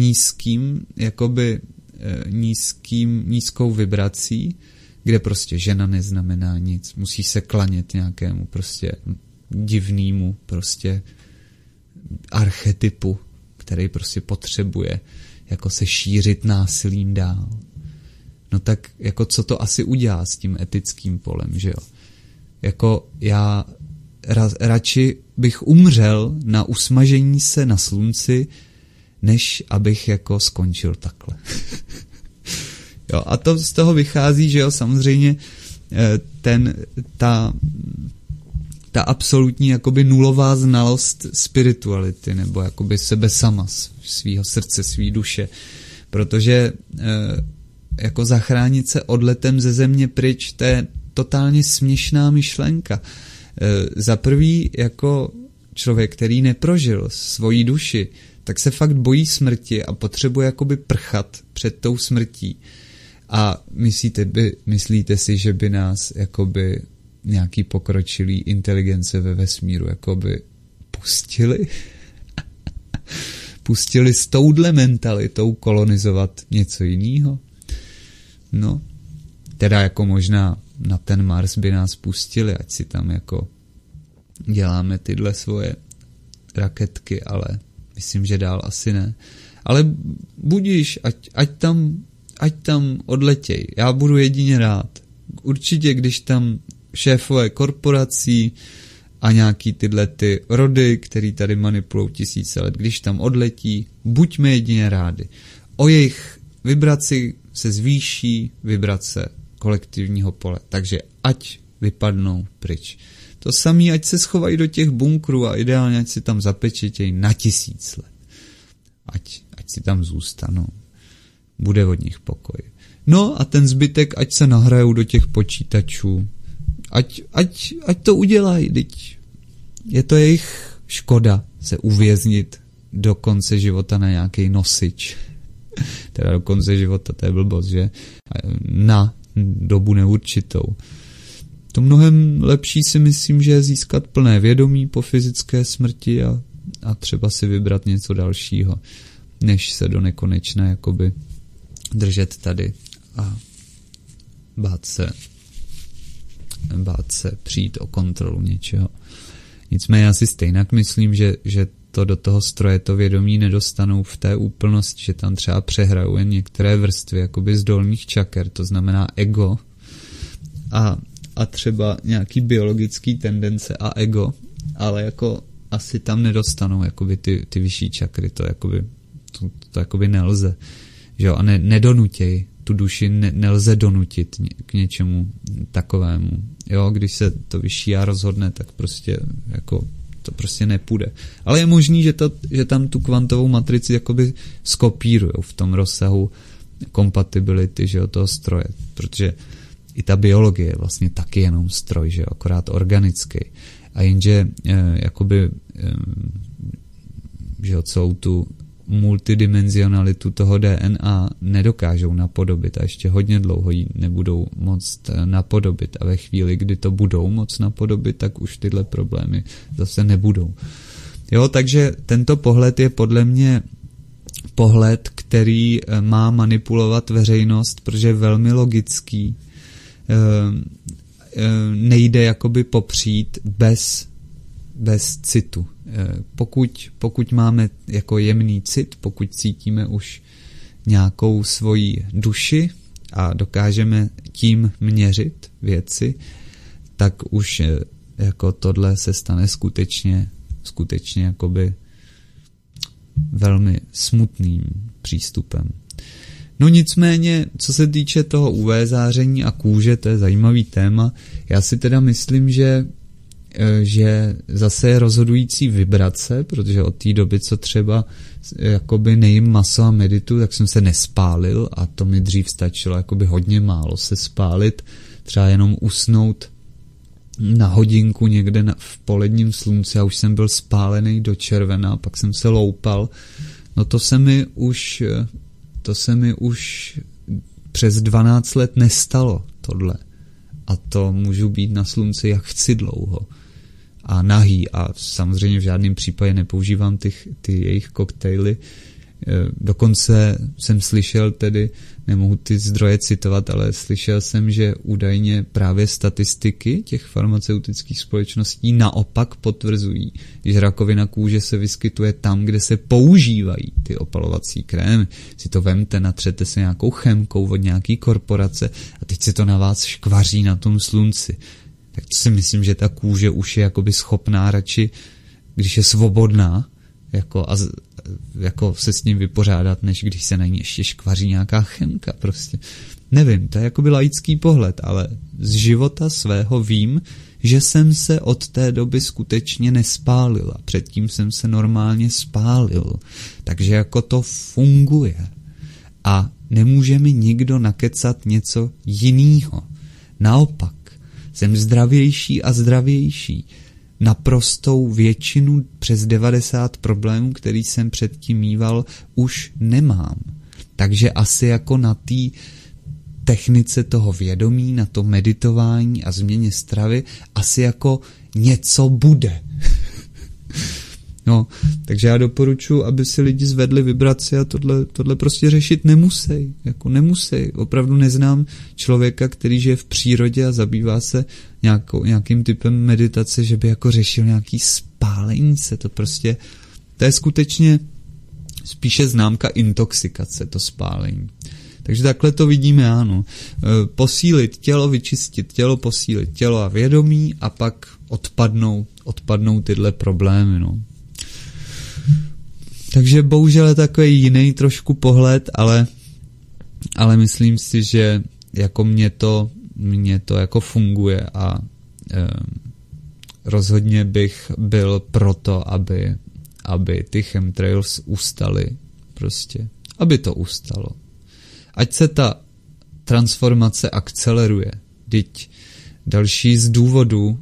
nízkou vibrací, kde prostě žena neznamená nic, musí se klanět nějakému prostě divnému prostě archetypu, který prostě potřebuje jako se šířit násilím dál. No tak jako co to asi udělá s tím etickým polem, že jo? Jako já radši bych umřel na usmažení se na slunci, než abych jako skončil takhle. Jo, a to z toho vychází, že jo, samozřejmě ta absolutní jakoby nulová znalost spirituality, nebo jakoby sebe sama, svýho srdce, svý duše, protože jako zachránit se odletem ze země pryč, to je totálně směšná myšlenka. Za prvý jako člověk, který neprožil svoji duši, tak se fakt bojí smrti a potřebuje jakoby prchat před tou smrtí. A myslíte si, že by nás jakoby nějaký pokročilý inteligence ve vesmíru jakoby pustili? Pustili s touhle mentalitou kolonizovat něco jiného? No, teda jako možná na ten Mars by nás pustili, ať si tam jako děláme tyhle svoje raketky, ale myslím, že dál asi ne. Ale budiš, ať tam odletěj. Já budu jedině rád. Určitě, když tam šéfové korporací a nějaký tyhle ty rody, který tady manipulují tisíce let, když tam odletí, buďme jedině rádi. O jejich vibraci se zvýší vibrace kolektivního pole. Takže ať vypadnou pryč. To samé, ať se schovají do těch bunkrů a ideálně, ať si tam zapečetějí na 1000 let. Ať si tam zůstanou. Bude od nich pokoj. No a ten zbytek, ať se nahrajou do těch počítačů. Ať to udělají, teď. Je to jejich škoda se uvěznit do konce života na nějaký nosič. Teda do konce života, to je blbost, že? Na dobu neurčitou. To mnohem lepší si myslím, že je získat plné vědomí po fyzické smrti a třeba si vybrat něco dalšího, než se do nekonečna jakoby držet tady a bát se přijít o kontrolu něčeho. Nicméně já si stejnak myslím, že to do toho stroje to vědomí nedostanou v té úplnosti, že tam třeba přehrajou jen některé vrstvy jakoby z dolních čaker, to znamená ego a třeba nějaký biologický tendence a ego, ale jako asi tam nedostanou jakoby ty vyšší čakry, to jakoby nelze. Že jo? A nedonutěj tu duši, nelze donutit k něčemu takovému. Jo, když se to vyšší já rozhodne, tak prostě jako to prostě nepůjde. Ale je možný, že tam tu kvantovou matrici jakoby skopírujou v tom rozsahu compatibility, že jo, toho stroje, protože i ta biologie je vlastně taky jenom stroj, že jo, akorát organický. A jenže jakoby že jo, celou tu multidimenzionalitu toho DNA nedokážou napodobit a ještě hodně dlouho ji nebudou moct napodobit a ve chvíli, kdy to budou moct napodobit, tak už tyhle problémy zase nebudou. Jo, takže tento pohled je podle mě pohled, který má manipulovat veřejnost, protože je velmi logický, nejde jakoby popřít bez citu. Pokud máme jako jemný cit, pokud cítíme už nějakou svoji duši a dokážeme tím měřit věci, tak už jako tohle se stane skutečně jakoby velmi smutným přístupem. No nicméně, co se týče toho UV záření a kůže, to je zajímavý téma. Já si teda myslím, že zase je rozhodující vibrace, protože od té doby, co třeba jakoby nejím maso a meditu, tak jsem se nespálil a to mi dřív stačilo jakoby hodně málo se spálit, třeba jenom usnout na hodinku někde v poledním slunci a už jsem byl spálený do červena, pak jsem se loupal. No to se mi už přes 12 let nestalo tohle. A to můžu být na slunci jak chci dlouho. A nahý. A samozřejmě v žádném případě nepoužívám ty jejich koktejly. Dokonce jsem slyšel tedy, nemohu ty zdroje citovat, ale slyšel jsem, že údajně právě statistiky těch farmaceutických společností naopak potvrzují, že rakovina kůže se vyskytuje tam, kde se používají ty opalovací krémy. Si to vemte, natřete se nějakou chemkou od nějaký korporace a teď se to na vás škvaří na tom slunci. Tak to si myslím, že ta kůže už je jakoby schopná radši, když je svobodná, jako se s ním vypořádat, než když se na ní ještě škvaří nějaká chemka prostě. Nevím, to je jakoby laický pohled, ale z života svého vím, že jsem se od té doby skutečně nespálil a předtím jsem se normálně spálil. Takže jako to funguje. A nemůže mi nikdo nakecat něco jinýho. Naopak, jsem zdravější a zdravější. Naprostou většinu přes 90 problémů, který jsem předtím mýval, už nemám. Takže asi jako na té technice toho vědomí, na to meditování a změně stravy, asi jako něco bude. No, takže já doporučuji, aby si lidi zvedli vibraci a tohle prostě řešit nemusí. Jako nemusí. Opravdu neznám člověka, který žije v přírodě a zabývá se nějakým typem meditace, že by jako řešil nějaký spálení se. To je skutečně spíše známka intoxikace, to spálení. Takže takhle to vidíme, ano. Posílit tělo, vyčistit tělo, posílit tělo a vědomí a pak odpadnou tyhle problémy, no. Takže bohužel je takový jiný trošku pohled, ale myslím si, že jako mě to jako funguje a rozhodně bych byl proto, aby ty chemtrails ustaly, prostě, aby to ustalo. Ať se ta transformace akceleruje. Vždyť další z důvodů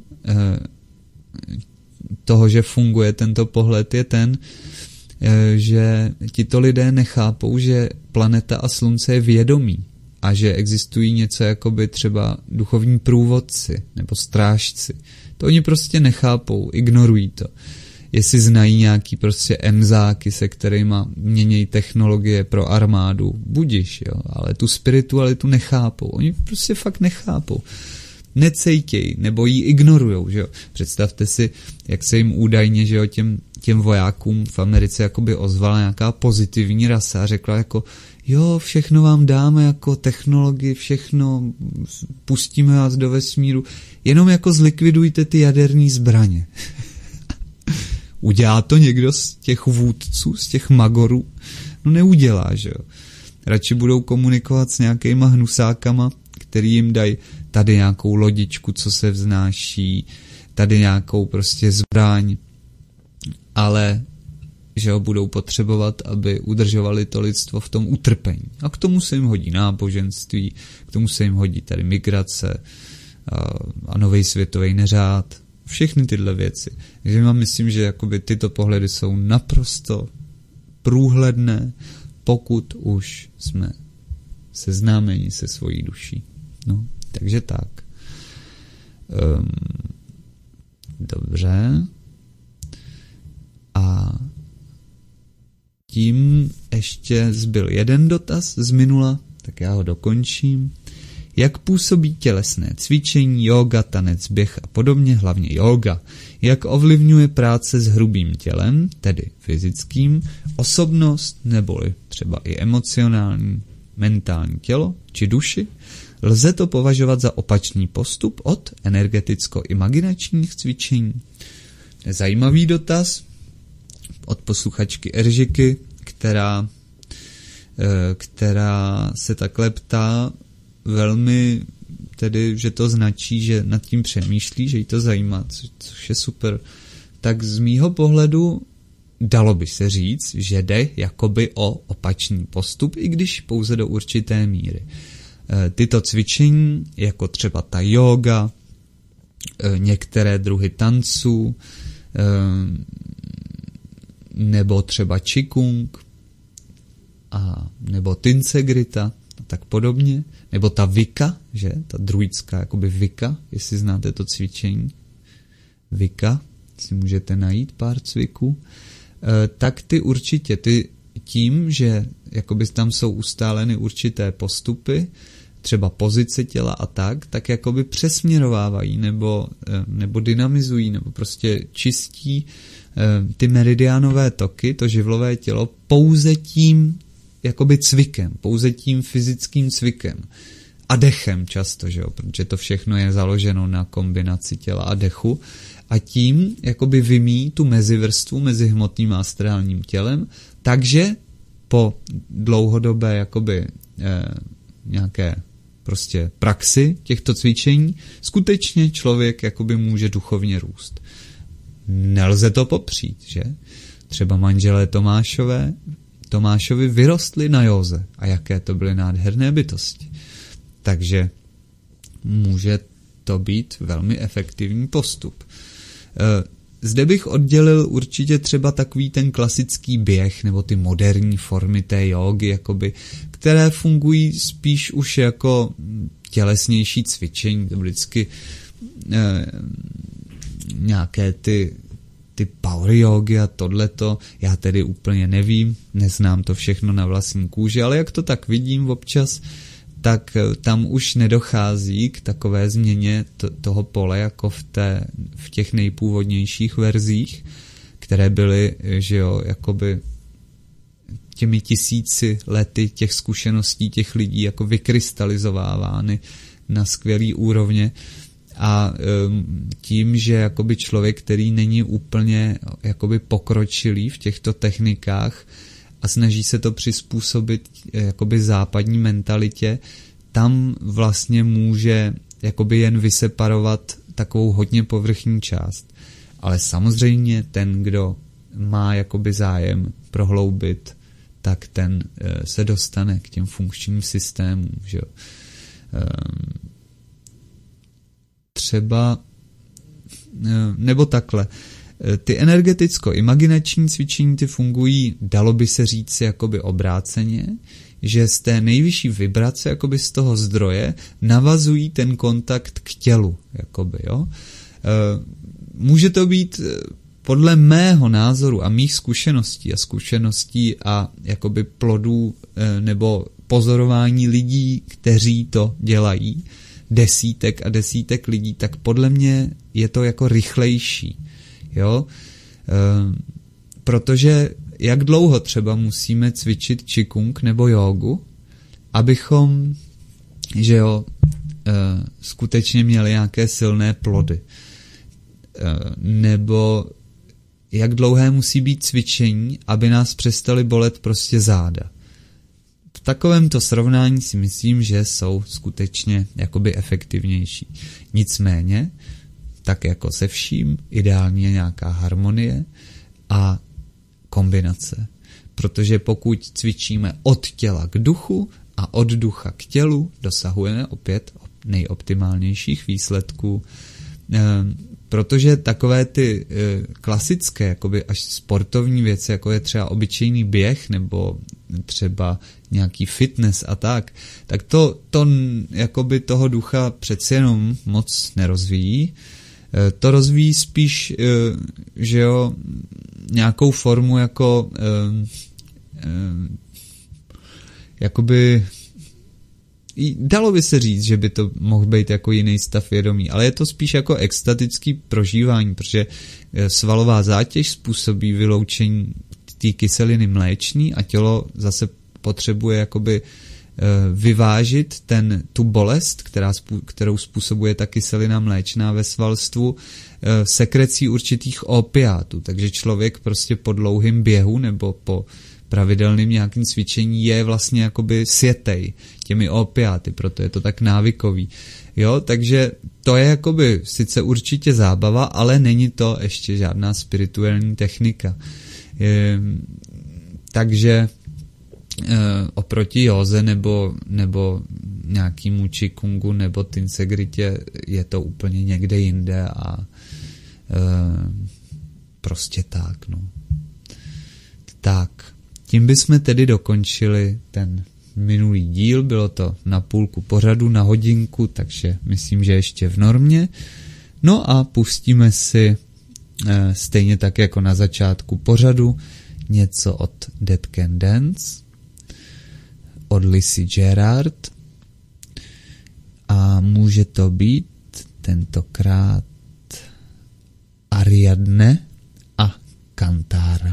toho, že funguje tento pohled, je ten, že tito lidé nechápou, že planeta a slunce je vědomí a že existují něco jakoby třeba duchovní průvodci nebo strážci. To oni prostě nechápou, ignorují to. Jestli znají nějaký prostě emzáky, se kterýma měnějí technologie pro armádu, budiš, jo, ale tu spiritualitu nechápou. Oni prostě fakt nechápou. Necejtějí, nebo ji ignorujou, že jo. Představte si, jak se jim údajně, že jo, těm vojákům v Americe jakoby ozvala nějaká pozitivní rasa a řekla jako, jo, všechno vám dáme jako technologii, všechno, pustíme vás do vesmíru, jenom jako zlikvidujte ty jaderní zbraně. Udělá to někdo z těch vůdců, z těch magorů? No neudělá, že jo. Radši budou komunikovat s nějakýma hnusákama, který jim dají tady nějakou lodičku, co se vznáší, tady nějakou prostě zbraň, ale že ho budou potřebovat, aby udržovali to lidstvo v tom utrpení. A k tomu se jim hodí náboženství, k tomu se jim hodí tady migrace a nový světový neřád, všechny tyhle věci. Takže já myslím, že jakoby tyto pohledy jsou naprosto průhledné, pokud už jsme seznámeni se svojí duší. No, takže tak. Dobře. A tím ještě zbyl jeden dotaz z minula, tak já ho dokončím. Jak působí tělesné cvičení, jóga, tanec, běh a podobně, hlavně jóga? Jak ovlivňuje práce s hrubým tělem, tedy fyzickým, osobnost, neboli třeba i emocionální, mentální tělo či duši? Lze to považovat za opačný postup od energeticko-imaginačních cvičení? Zajímavý dotaz od posluchačky Eržiky, která se takhle ptá velmi, tedy, že to značí, že nad tím přemýšlí, že jí to zajímá, což je super. Tak z mýho pohledu dalo by se říct, že jde jakoby o opačný postup, i když pouze do určité míry. Tyto cvičení, jako třeba ta jóga, některé druhy tanců, nebo třeba qigong, nebo tinsegrita, a tak podobně, nebo ta Vika, že? Ta druidská, jakoby Vika, jestli znáte to cvičení. Vika, si můžete najít pár cviků. Tak ty určitě, tím, že jakoby tam jsou ustáleny určité postupy, třeba pozice těla a tak jakoby přesměrovávají nebo dynamizují, nebo prostě čistí ty meridiánové toky, to živlové tělo pouze tím jakoby cvikem, pouze tím fyzickým cvikem a dechem často, že jo, protože to všechno je založeno na kombinaci těla a dechu a tím jakoby vymí tu mezivrstvu mezi hmotným a astrálním tělem, takže po dlouhodobé jakoby nějaké prostě praxi těchto cvičení skutečně člověk jakoby může duchovně růst. Nelze to popřít, že? Třeba manželé Tomášovi vyrostli na józe a jaké to byly nádherné bytosti. Takže může to být velmi efektivní postup. Zde bych oddělil určitě třeba takový ten klasický běh nebo ty moderní formy té jógy, jakoby, které fungují spíš už jako tělesnější cvičení. To vždycky nějaké ty power yogy a tohleto, já tedy úplně nevím, neznám to všechno na vlastní kůži, ale jak to tak vidím občas, tak tam už nedochází k takové změně toho pole, jako v těch nejpůvodnějších verzích, které byly, že jo, jakoby těmi 1000 lety těch zkušeností těch lidí jako vykrystalizovávány na skvělý úrovně. A tím, že jakoby člověk, který není úplně jakoby pokročilý v těchto technikách a snaží se to přizpůsobit jakoby západní mentalitě, tam vlastně může jakoby jen vyseparovat takovou hodně povrchní část. Ale samozřejmě ten, kdo má jakoby zájem prohloubit, tak ten se dostane k těm funkčním systémům. Že? Třeba, nebo takhle, ty energeticko-imaginační cvičení ty fungují, dalo by se říct jakoby obráceně, že z té nejvyšší vibrace, jakoby z toho zdroje, navazují ten kontakt k tělu. Jakoby, jo? Může to být podle mého názoru a mých zkušeností a jakoby plodů nebo pozorování lidí, kteří to dělají, desítek a desítek lidí, tak podle mě je to jako rychlejší. Jo? Protože jak dlouho třeba musíme cvičit qigong nebo jógu, abychom, že jo, skutečně měli nějaké silné plody. Nebo jak dlouhé musí být cvičení, aby nás přestaly bolet prostě záda. V takovémto srovnání si myslím, že jsou skutečně jakoby efektivnější. Nicméně, tak jako se vším, ideální je nějaká harmonie a kombinace. Protože pokud cvičíme od těla k duchu a od ducha k tělu, dosahujeme opět nejoptimálnějších výsledků. Protože takové ty klasické, jakoby až sportovní věci, jako je třeba obyčejný běh nebo třeba nějaký fitness a tak to jakoby toho ducha přeci jenom moc nerozvíjí. To rozvíjí spíš, že jo, nějakou formu jako jakoby dalo by se říct, že by to mohl být jako jiný stav vědomí, ale je to spíš jako extatický prožívání, protože svalová zátěž způsobí vyloučení té kyseliny mléčné a tělo zase potřebuje jakoby vyvážit tu bolest, kterou způsobuje ta kyselina mléčná ve svalstvu, sekrecí určitých opiátů, takže člověk prostě po dlouhém běhu nebo po pravidelným nějakým cvičení je vlastně jakoby sjetej těmi opiáty, proto je to tak návykový. Jo, takže to je jakoby sice určitě zábava, ale není to ještě žádná spirituální technika. Takže oproti józe nebo nějakýmu qigongu nebo tinsegritě je to úplně někde jinde a prostě tak, no. Tak, tím bychom tedy dokončili ten minulý díl, bylo to na půlku pořadu, na hodinku, takže myslím, že ještě v normě. No a pustíme si stejně tak jako na začátku pořadu něco od Dead Can Dance, od Lizzy Gerard a může to být tentokrát Ariadne a Kantara.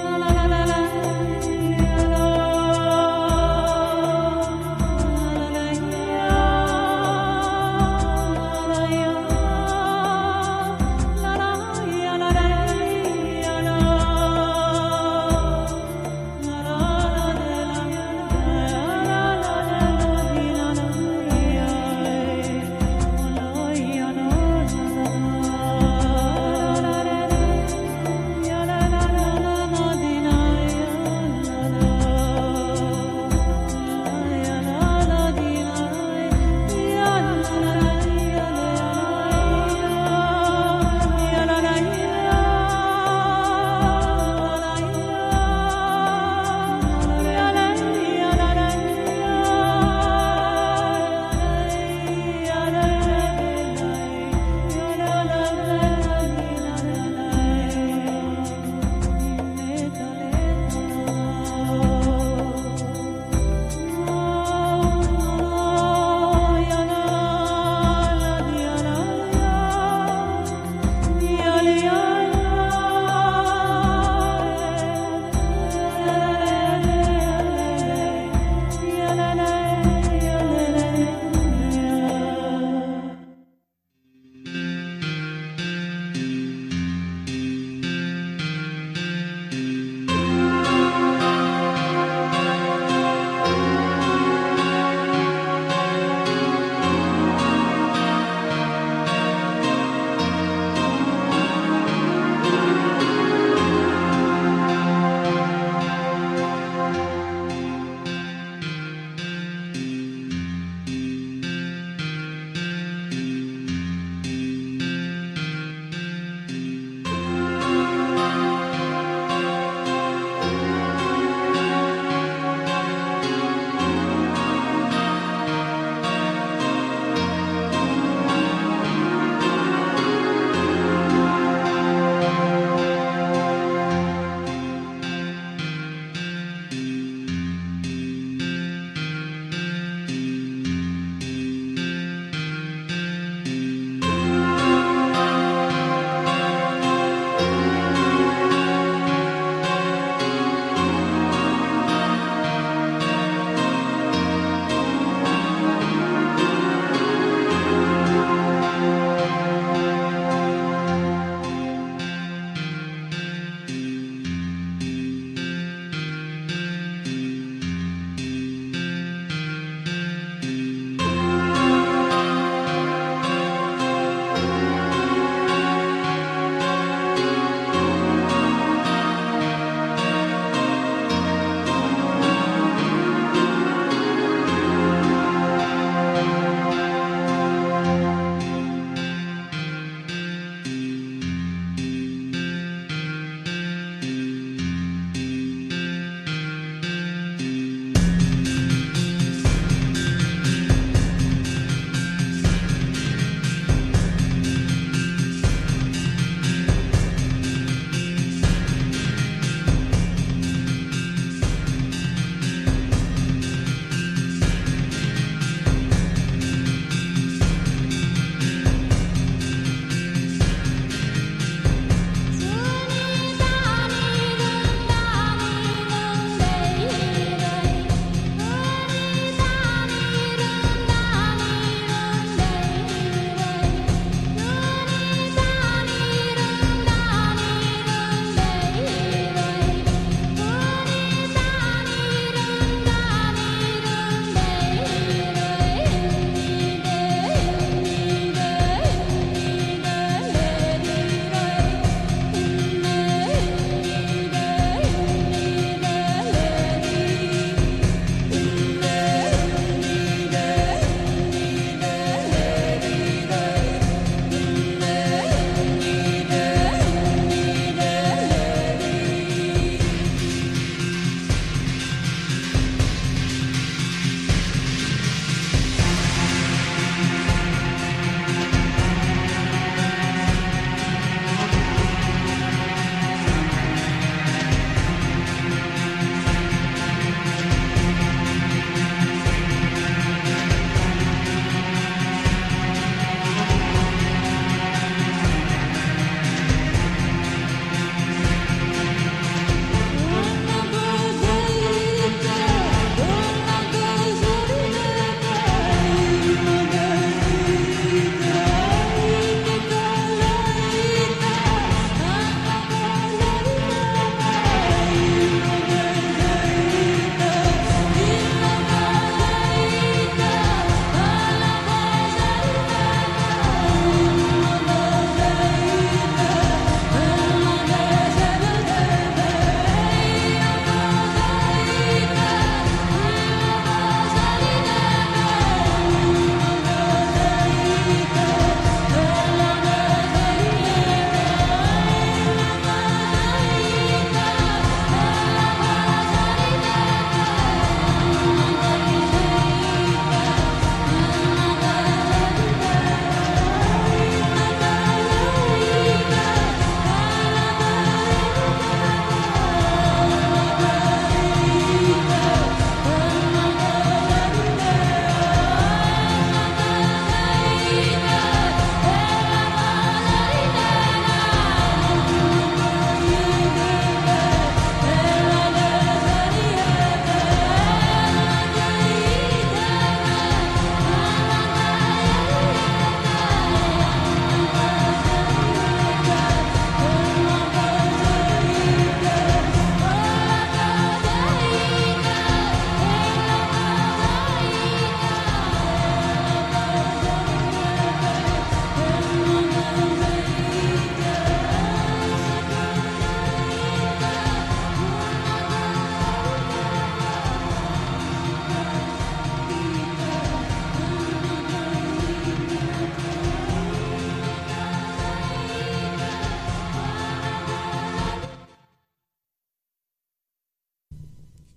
La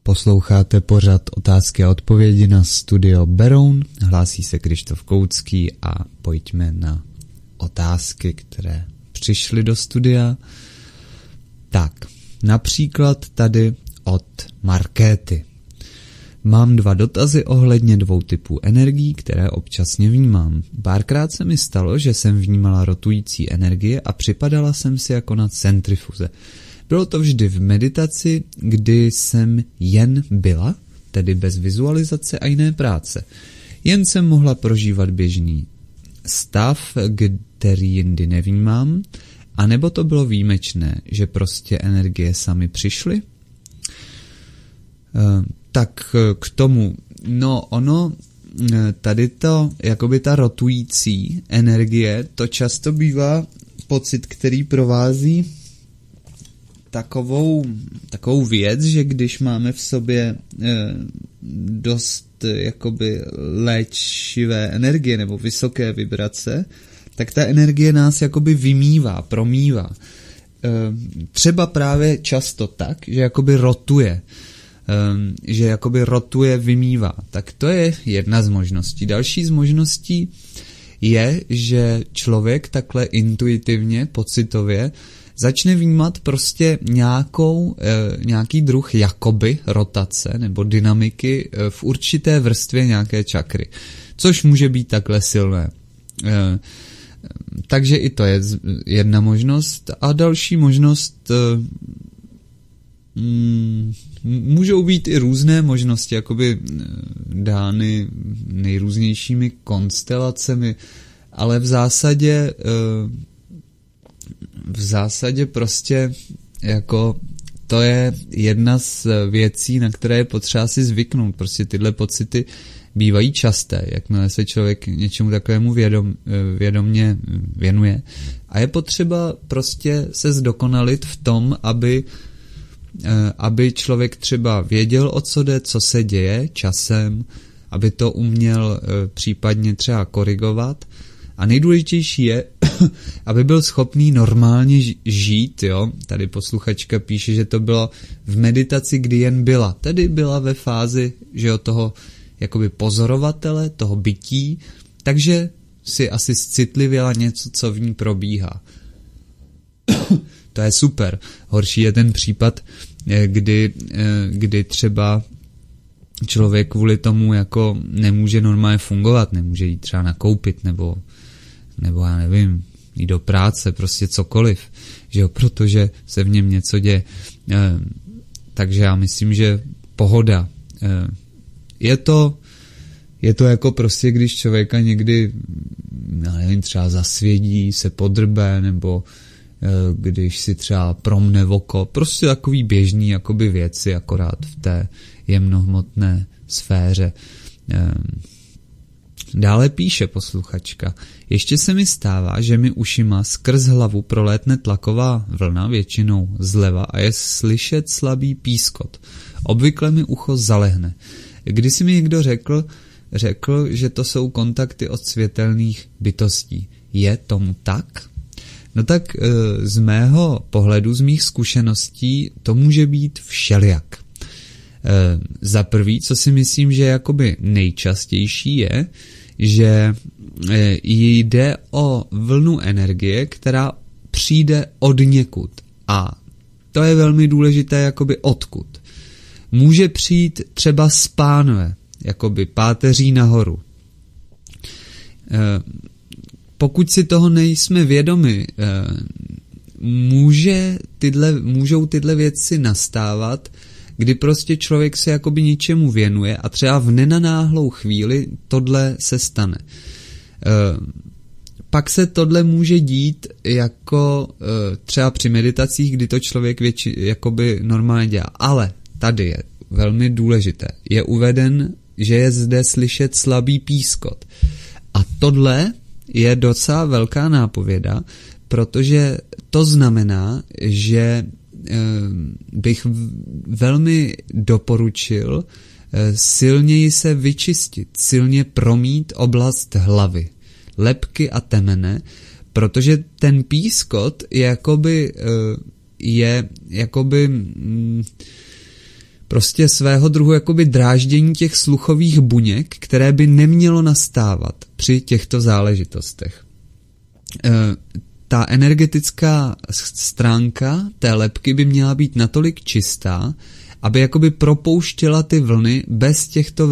Posloucháte pořad Otázky a odpovědi na Studio Beroun. Hlásí se Krištof Koucký a pojďme na otázky, které přišly do studia. Tak, například tady od Markéty. Mám 2 dotazy ohledně 2 typů energií, které občasně vnímám. Párkrát se mi stalo, že jsem vnímala rotující energie a připadala jsem si jako na centrifuze. Bylo to vždy v meditaci, kdy jsem jen byla, tedy bez vizualizace a jiné práce. Jen jsem mohla prožívat běžný stav, který jindy nevnímám, anebo to bylo výjimečné, že prostě energie sami přišly? Tak k tomu, tady to, jakoby ta rotující energie, to často bývá pocit, který provází takovou věc, že když máme v sobě dost jakoby léčivé energie nebo vysoké vibrace, tak ta energie nás jakoby vymývá, promývá. Třeba právě často tak, že jakoby rotuje, vymývá. Tak to je jedna z možností. Další z možností je, že člověk takhle intuitivně, pocitově začne vnímat prostě nějaký druh jakoby rotace nebo dynamiky v určité vrstvě nějaké čakry, což může být takhle silné. Takže i to je jedna možnost. A další možnost, můžou být i různé možnosti, jakoby dány nejrůznějšími konstelacemi, ale v zásadě prostě jako to je jedna z věcí, na které je potřeba si zvyknout. Prostě tyhle pocity bývají časté, jakmile se člověk něčemu takovému vědomně věnuje. A je potřeba prostě se zdokonalit v tom, aby člověk třeba věděl, o co jde, co se děje časem, aby to uměl případně třeba korigovat. A nejdůležitější je, aby byl schopný normálně žít, jo. Tady posluchačka píše, že to bylo v meditaci, kdy jen byla. Tedy byla ve fázi, že jo, toho jakoby pozorovatele, toho bytí, takže si asi citlivěla něco, co v ní probíhá. To je super. Horší je ten případ, kdy třeba člověk kvůli tomu jako nemůže normálně fungovat, nemůže jít třeba nakoupit, nebo já nevím, jít do práce, prostě cokoliv, že jo, protože se v něm něco děje. Takže já myslím, že pohoda. Je to jako prostě, když člověka někdy, já nevím, třeba zasvědí, se podrbe, nebo když si třeba promne v oko, prostě takový běžný jakoby věci, akorát v té jemnohmotné sféře. Dále píše posluchačka. Ještě se mi stává, že mi ušima skrz hlavu prolétne tlaková vlna, většinou zleva, a je slyšet slabý pískot. Obvykle mi ucho zalehne. Kdysi mi někdo řekl, že to jsou kontakty od světelných bytostí. Je tomu tak? No tak z mého pohledu, z mých zkušeností, to může být všelijak. Za prvý, co si myslím, že jakoby nejčastější je, že jde o vlnu energie, která přijde od někud. A to je velmi důležité, jakoby odkud. Může přijít třeba z pánve, jakoby páteří nahoru. Pokud si toho nejsme vědomi, můžou tyhle věci nastávat, kdy prostě člověk se jakoby něčemu věnuje a třeba v nenanáhlou chvíli tohle se stane. Pak se tohle může dít jako třeba při meditacích, kdy to člověk jakoby normálně dělá. Ale tady je velmi důležité. Je uveden, že je zde slyšet slabý pískot. A tohle je docela velká nápověda, protože to znamená, že bych velmi doporučil silněji se vyčistit, silně promít oblast hlavy, lebky a temene, protože ten pískot je jakoby prostě svého druhu jakoby dráždění těch sluchových buněk, které by nemělo nastávat při těchto záležitostech. Ta energetická stránka té lebky by měla být natolik čistá, aby jakoby propouštěla ty vlny bez těchto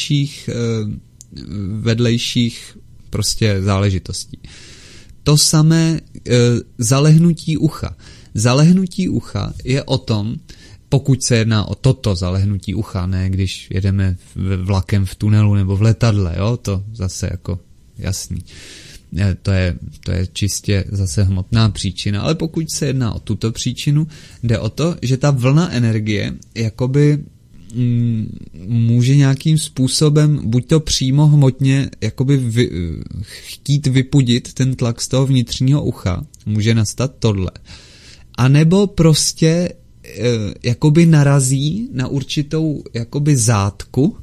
vedlejších prostě záležitostí. To samé zalehnutí ucha. Zalehnutí ucha je o tom, pokud se jedná o toto zalehnutí ucha, ne když jedeme vlakem v tunelu nebo v letadle, jo, to zase jako jasný. To je čistě zase hmotná příčina, ale pokud se jedná o tuto příčinu, jde o to, že ta vlna energie jakoby může nějakým způsobem buď to přímo hmotně jakoby chtít vypudit ten tlak z toho vnitřního ucha, může nastat tohle. A nebo prostě jakoby narazí na určitou jakoby zátku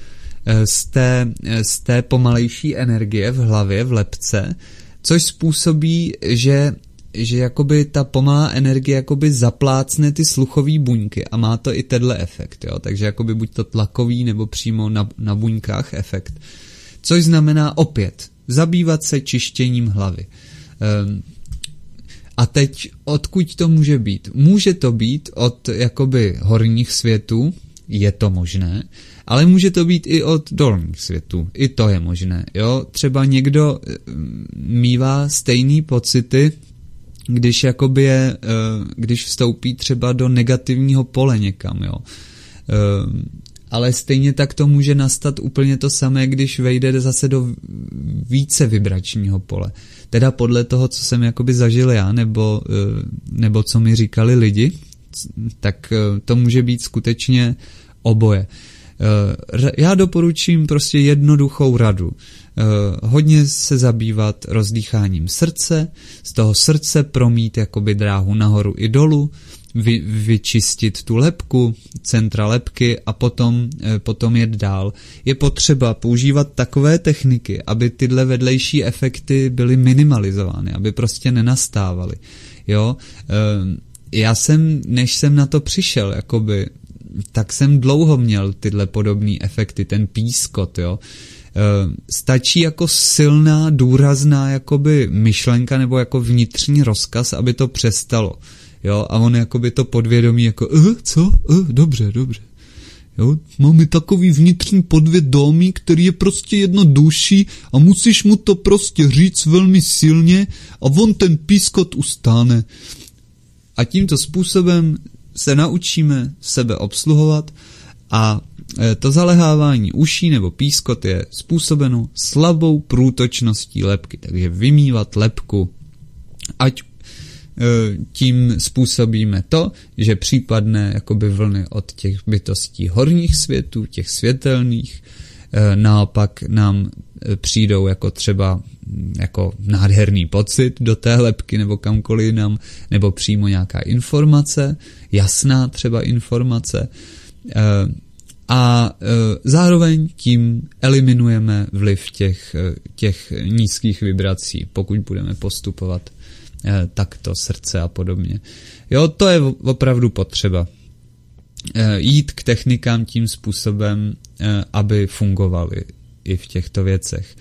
z té pomalejší energie v hlavě, v lebce, což způsobí, že jakoby ta pomalá energie jakoby zaplácne ty sluchové buňky a má to i tenhle efekt, jo? Takže jakoby buď to tlakový nebo přímo na buňkách efekt. Což znamená opět zabývat se čištěním hlavy. A teď odkud to může být? Může to být od jakoby horních světů, je to možné, ale může to být i od dolních světů, i to je možné, jo? Třeba někdo mívá stejný pocity, když vstoupí třeba do negativního pole někam, jo. Ale stejně tak to může nastat úplně to samé, když vejde zase do více vibračního pole. Teda podle toho, co jsem jakoby zažil já, nebo co mi říkali lidi, tak to může být skutečně oboje. Já doporučím prostě jednoduchou radu. Hodně se zabývat rozdýcháním srdce, z toho srdce promít jakoby dráhu nahoru i dolů, vyčistit tu lebku, centra lebky a potom jet dál. Je potřeba používat takové techniky, aby tyhle vedlejší efekty byly minimalizovány, aby prostě nenastávaly. Jo? Než jsem na to přišel, jakoby, tak jsem dlouho měl tyhle podobné efekty, ten pískot, jo. Stačí jako silná, důrazná jakoby myšlenka nebo jako vnitřní rozkaz, aby to přestalo. Jo, a on jakoby to podvědomí jako, co? Dobře. Jo, máme takový vnitřní podvědomí, který je prostě jednodušší a musíš mu to prostě říct velmi silně a on ten pískot ustane. A tímto způsobem se naučíme sebe obsluhovat a to zalehávání uší nebo pískot je způsobeno slabou průtočností lebky, takže vymývat lebku, ať tím způsobíme to, že případné jakoby vlny od těch bytostí horních světů, těch světelných, naopak nám přijdou jako třeba jako nádherný pocit do té lebky nebo kamkoliv jinam, nebo přímo nějaká informace, jasná třeba informace, a zároveň tím eliminujeme vliv těch nízkých vibrací, pokud budeme postupovat takto srdce a podobně. Jo, to je opravdu potřeba. Jít k technikám tím způsobem, aby fungovaly i v těchto věcech.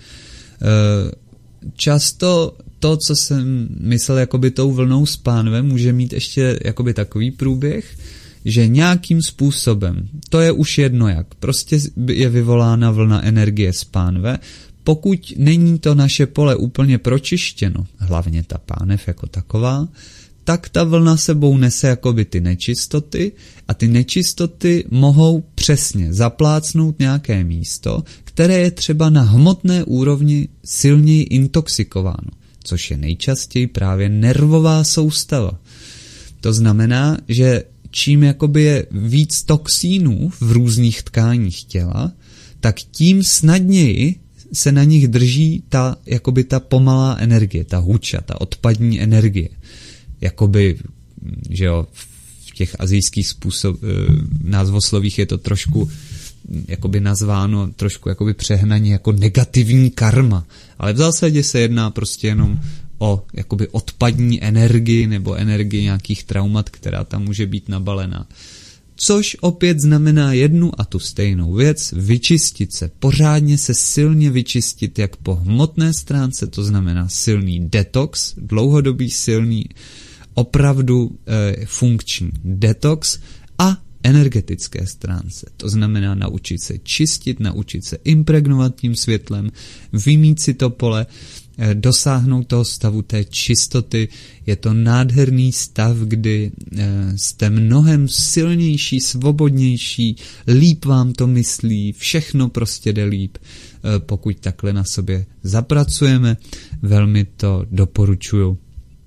Často to, co jsem myslel jakoby tou vlnou z pánve, může mít ještě jakoby takový průběh, že nějakým způsobem, to je už jedno jak, prostě je vyvolána vlna energie z pánve, pokud není to naše pole úplně pročištěno, hlavně ta pánev jako taková, tak ta vlna sebou nese jakoby ty nečistoty a ty nečistoty mohou přesně zaplácnout nějaké místo, které je třeba na hmotné úrovni silněji intoxikováno, což je nejčastěji právě nervová soustava. To znamená, že čím jakoby je víc toxínů v různých tkáních těla, tak tím snadněji se na nich drží ta pomalá energie, ta huča, ta odpadní energie. Jakoby, že jo, v těch asijských názvoslovích je to trošku jakoby nazváno trošku jakoby přehnaně jako negativní karma, ale v zásadě se jedná prostě jenom o jakoby odpadní energii nebo energii nějakých traumat, která tam může být nabalená. Což opět znamená jednu a tu stejnou věc, vyčistit se, pořádně se silně vyčistit jak po hmotné stránce, to znamená silný detox, dlouhodobý silný, opravdu funkční detox a energetické stránce. To znamená naučit se čistit, naučit se impregnovat tím světlem, vymít si to pole, dosáhnout toho stavu té čistoty. Je to nádherný stav, kdy jste mnohem silnější, svobodnější, líp vám to myslí, všechno prostě jde líp. Pokud takhle na sobě zapracujeme, velmi to doporučuju.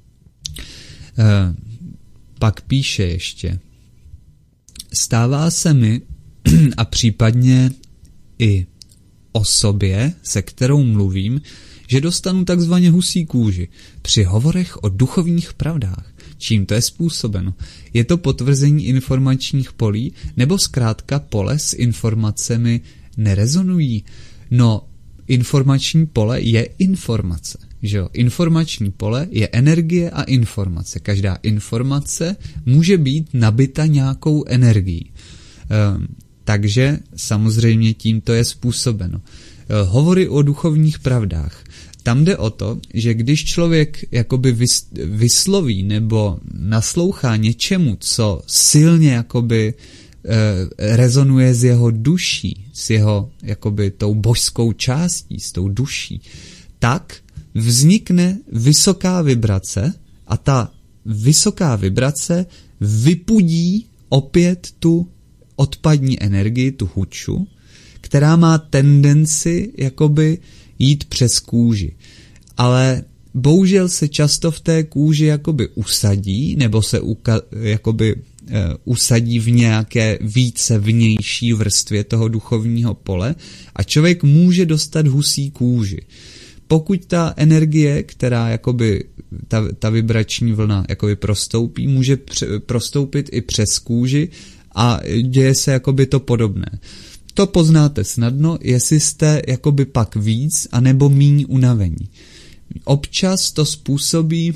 Pak píše ještě: stává se mi a případně i osobě, se kterou mluvím, že dostanu takzvaně husí kůži při hovorech o duchovních pravdách. Čím to je způsobeno? Je to potvrzení informačních polí, nebo zkrátka pole s informacemi nerezonují? No, informační pole je informace. Že jo? Informační pole je energie a informace. Každá informace může být nabita nějakou energií. Takže samozřejmě tímto je způsobeno. Hovory o duchovních pravdách. Tam jde o to, že když člověk jakoby vysloví nebo naslouchá něčemu, co silně jakoby rezonuje s jeho duší, s jeho jakoby tou božskou částí, s tou duší, tak vznikne vysoká vibrace a ta vysoká vibrace vypudí opět tu odpadní energii, tu huču, která má tendenci jakoby jít přes kůži. Ale bohužel se často v té kůži jakoby usadí, nebo se usadí v nějaké více vnější vrstvě toho duchovního pole a člověk může dostat husí kůži. Pokud ta energie, která jakoby ta vibrační vlna jakoby prostoupí, může prostoupit i přes kůži a děje se jakoby to podobné. To poznáte snadno, jestli jste jakoby pak víc anebo míň unavení. Občas to způsobí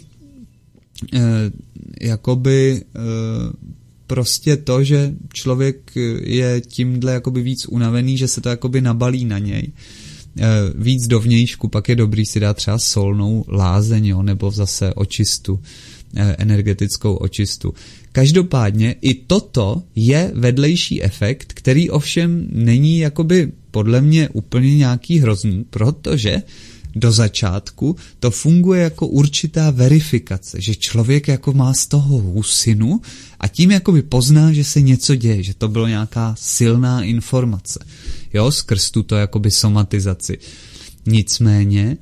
prostě to, že člověk je tímhle jakoby víc unavený, že se to jakoby nabalí na něj. Víc dovnějšku, pak je dobrý si dát třeba solnou lázeň, jo, nebo zase očistu, energetickou očistu. Každopádně i toto je vedlejší efekt, který ovšem není jakoby podle mě úplně nějaký hrozný, protože do začátku to funguje jako určitá verifikace, že člověk jako má z toho husinu a tím jakoby pozná, že se něco děje, že to bylo nějaká silná informace. Jo, skrz tuto jakoby somatizaci. Nicméně,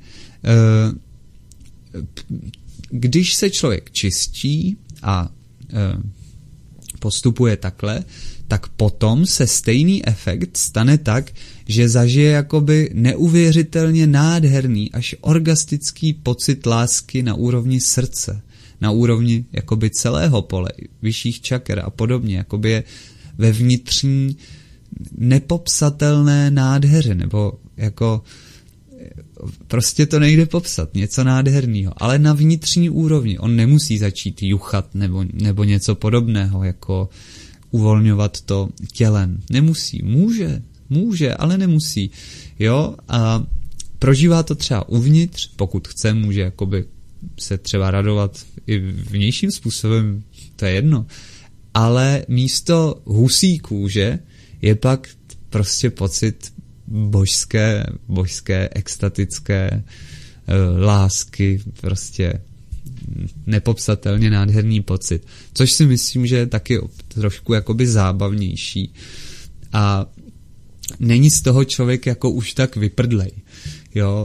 když se člověk čistí a postupuje takhle, tak potom se stejný efekt stane tak, že zažije jakoby neuvěřitelně nádherný až orgastický pocit lásky na úrovni srdce, na úrovni jakoby celého pole, vyšších čaker a podobně, jakoby je ve vnitřní nepopsatelné nádheře, nebo jako prostě to nejde popsat, něco nádherného, ale na vnitřní úrovni. On nemusí začít juchat nebo něco podobného, jako uvolňovat to tělem. Nemusí, může, ale nemusí. Jo, a prožívá to třeba uvnitř, pokud chce, může jakoby se třeba radovat i vnějším způsobem, to je jedno. Ale místo husí kůže je pak prostě pocit božské, extatické lásky, prostě nepopsatelně nádherný pocit. Což si myslím, že je taky trošku jakoby zábavnější. A není z toho člověk jako už tak vyprdlej. Jo,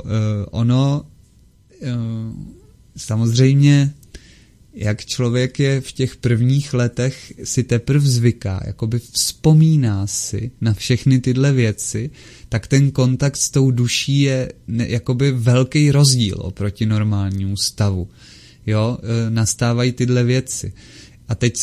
samozřejmě, jak člověk je v těch prvních letech si teprve zvyká, jakoby vzpomíná si na všechny tyhle věci, tak ten kontakt s tou duší je jakoby velký rozdíl oproti normálnímu stavu. Jo, nastávají tyhle věci. A teď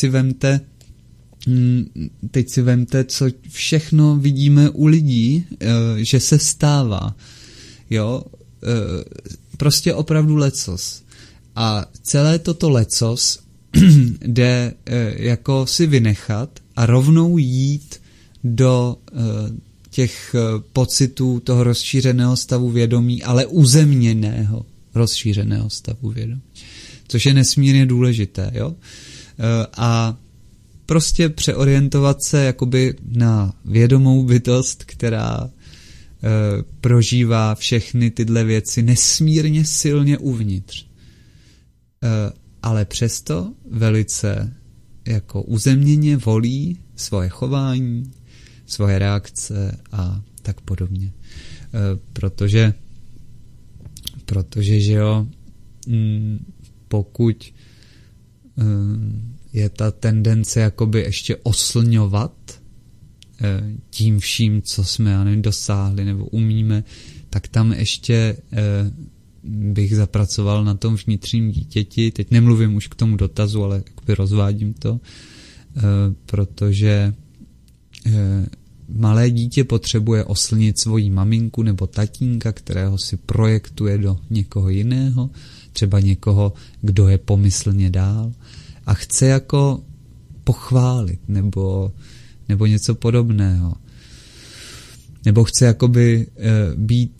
si vemte, co všechno vidíme u lidí, že se stává. Jo, prostě opravdu lecos. A celé toto lecos jde jako si vynechat a rovnou jít do těch pocitů toho rozšířeného stavu vědomí, ale uzemněného rozšířeného stavu vědomí. Což je nesmírně důležité, jo? A prostě přeorientovat se jakoby na vědomou bytost, která prožívá všechny tyhle věci nesmírně silně uvnitř. Ale přesto velice jako uzemněně volí svoje chování, svoje reakce a tak podobně. Protože že jo, pokud je ta tendence jakoby ještě oslňovat tím vším, co jsme dosáhli nebo umíme, tak tam ještě bych zapracoval na tom vnitřním dítěti. Teď nemluvím už k tomu dotazu, ale jakoby rozvádím to, protože malé dítě potřebuje oslnit svoji maminku nebo tatínka, kterého si projektuje do někoho jiného, třeba někoho, kdo je pomyslně dál a chce jako pochválit nebo něco podobného. Nebo chce jakoby být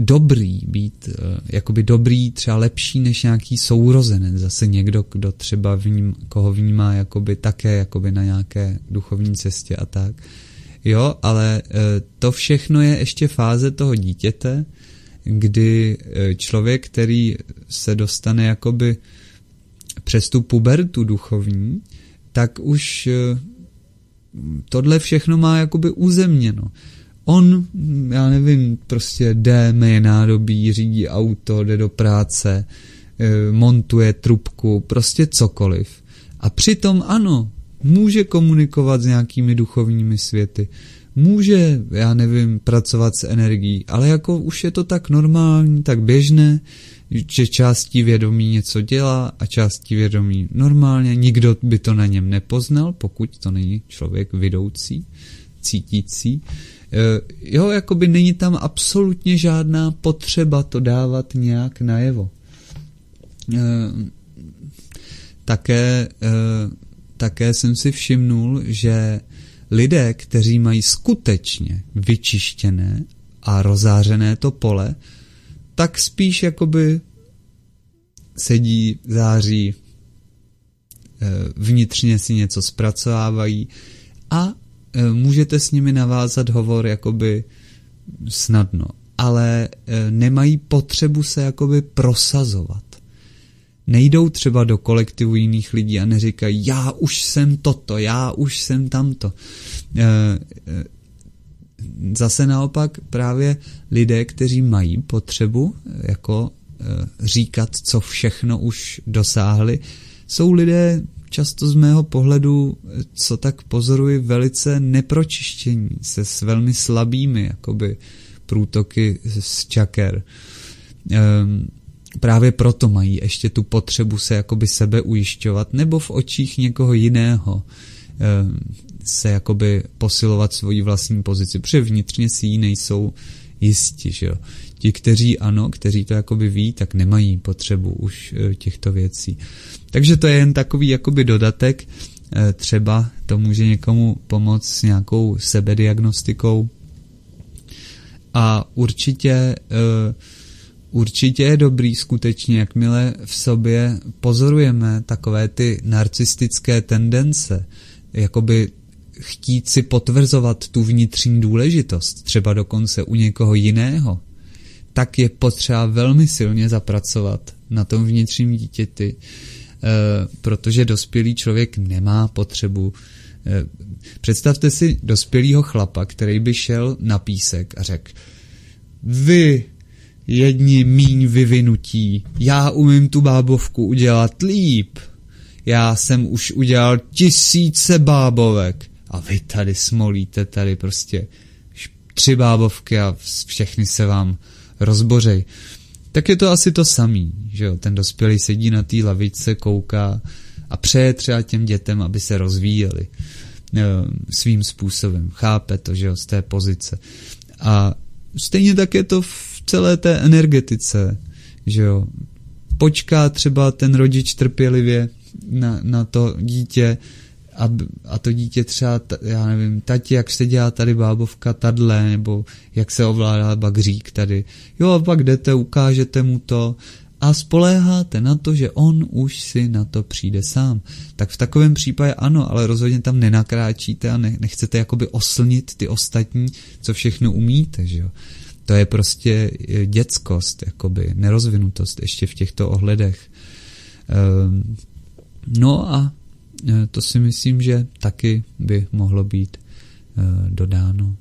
dobrý, třeba lepší než nějaký sourozenec, zase někdo, kdo třeba koho vnímá jakoby také jakoby na nějaké duchovní cestě a tak. Jo, ale to všechno je ještě fáze toho dítěte, kdy člověk, který se dostane jakoby přes tu pubertu duchovní, tak už tohle všechno má jakoby uzemněno. On, já nevím, prostě jde, myje nádobí, řídí auto, jde do práce, montuje trubku, prostě cokoliv. A přitom ano, může komunikovat s nějakými duchovními světy, může, já nevím, pracovat s energií, ale jako už je to tak normální, tak běžné, že částí vědomí něco dělá a částí vědomí normálně, nikdo by to na něm nepoznal, pokud to není člověk vidoucí, cítící. Jo, jakoby není tam absolutně žádná potřeba to dávat nějak najevo. Také jsem si všimnul, že lidé, kteří mají skutečně vyčištěné a rozářené to pole, tak spíš jakoby sedí, září, vnitřně si něco zpracovávají a můžete s nimi navázat hovor jakoby snadno, ale nemají potřebu se jakoby prosazovat. Nejdou třeba do kolektivu jiných lidí a neříkají, já už jsem toto, já už jsem tamto. Zase naopak právě lidé, kteří mají potřebu jako říkat, co všechno už dosáhli, jsou lidé často z mého pohledu, co tak pozoruji, velice nepročištění, se s velmi slabými jakoby průtoky z čaker. Právě proto mají ještě tu potřebu se jakoby sebe ujišťovat nebo v očích někoho jiného se jakoby posilovat svoji vlastní pozici, protože vnitřně si jí nejsou jisti, že jo. Ti, kteří to jakoby ví, tak nemají potřebu už těchto věcí. Takže to je jen takový jakoby dodatek, třeba to může někomu pomoct s nějakou sebediagnostikou a určitě je dobrý skutečně, jakmile v sobě pozorujeme takové ty narcistické tendence, jakoby chtít si potvrzovat tu vnitřní důležitost, třeba dokonce u někoho jiného, tak je potřeba velmi silně zapracovat na tom vnitřním dítěti, protože dospělý člověk nemá potřebu. Představte si dospělýho chlapa, který by šel na písek a řekl, vy jedni míň vyvinutí, já umím tu bábovku udělat líp, já jsem už udělal 1000 bábovek a vy tady smolíte tady prostě 3 bábovky a všechny se vám rozbořej. Tak je to asi to samý, že jo, ten dospělý sedí na té lavičce, kouká a přeje třeba těm dětem, aby se rozvíjeli svým způsobem. Chápe to, že jo, z té pozice. A stejně tak je to v celé té energetice, že jo. Počká třeba ten rodič trpělivě na to dítě a to dítě třeba, já nevím, tati, jak se dělá tady bábovka tadle, nebo jak se ovládá bagřík tady. Jo, a pak jdete, ukážete mu to a spoléháte na to, že on už si na to přijde sám. Tak v takovém případě ano, ale rozhodně tam nenakráčíte a nechcete jakoby oslnit ty ostatní, co všechno umíte, že jo. To je prostě dětskost, jakoby nerozvinutost ještě v těchto ohledech. No a to si myslím, že taky by mohlo být dodáno.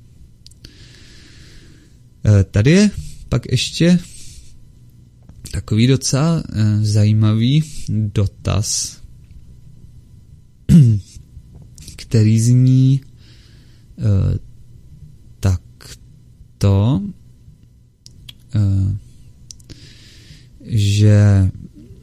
Tady je pak ještě takový docela zajímavý dotaz, který zní takto, že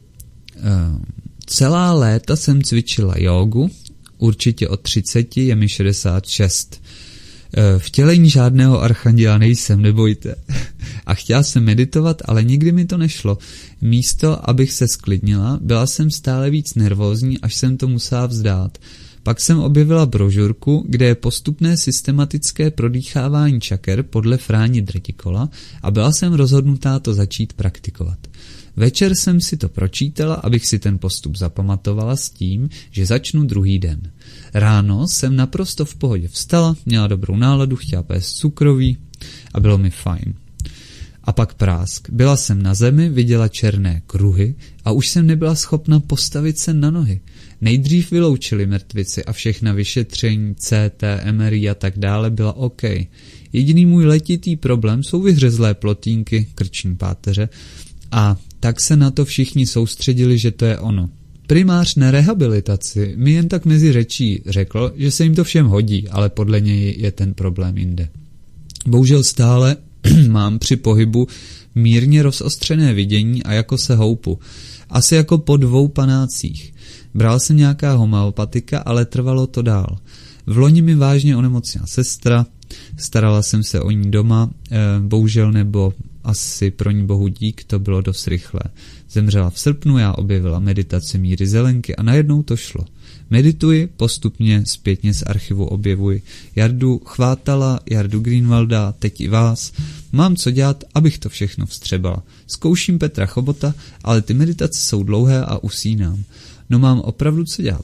celá léta jsem cvičila jógu, určitě od 30, je mi 66. Vtělení žádného archanděla nejsem, nebojte. A chtěla jsem meditovat, ale nikdy mi to nešlo. Místo, abych se sklidnila, byla jsem stále víc nervózní, až jsem to musela vzdát. Pak jsem objevila brožurku, kde je postupné systematické prodýchávání čaker podle Fráni Dretikola a byla jsem rozhodnutá to začít praktikovat. Večer jsem si to pročítala, abych si ten postup zapamatovala s tím, že začnu druhý den. Ráno jsem naprosto v pohodě vstala, měla dobrou náladu, chtěla péct cukroví a bylo mi fajn. A pak prásk. Byla jsem na zemi, viděla černé kruhy a už jsem nebyla schopna postavit se na nohy. Nejdřív vyloučili mrtvici a všechna vyšetření, CT, MRI a tak dále byla OK. Jediný můj letitý problém jsou vyhřezlé plotínky, krční páteře a tak se na to všichni soustředili, že to je ono. Primář na rehabilitaci mi jen tak mezi řečí řekl, že se jim to všem hodí, ale podle něj je ten problém jinde. Bohužel stále mám při pohybu mírně rozostřené vidění a jako se houpu. Asi jako po 2 panácích. Bral jsem nějaká homeopatika, ale trvalo to dál. V loni mi vážně onemocněla sestra, starala jsem se o ní doma, bohužel nebo asi pro ní bohu dík, to bylo dost rychlé. Zemřela v srpnu, já objevila meditaci Míry Zelenky a najednou to šlo. Medituji, postupně zpětně z archivu objevuji Jardu Chvátala, Jardu Greenwalda, teď i vás. Mám co dělat, abych to všechno vstřebala. Zkouším Petra Chobota, ale ty meditace jsou dlouhé a usínám. No mám opravdu co dělat.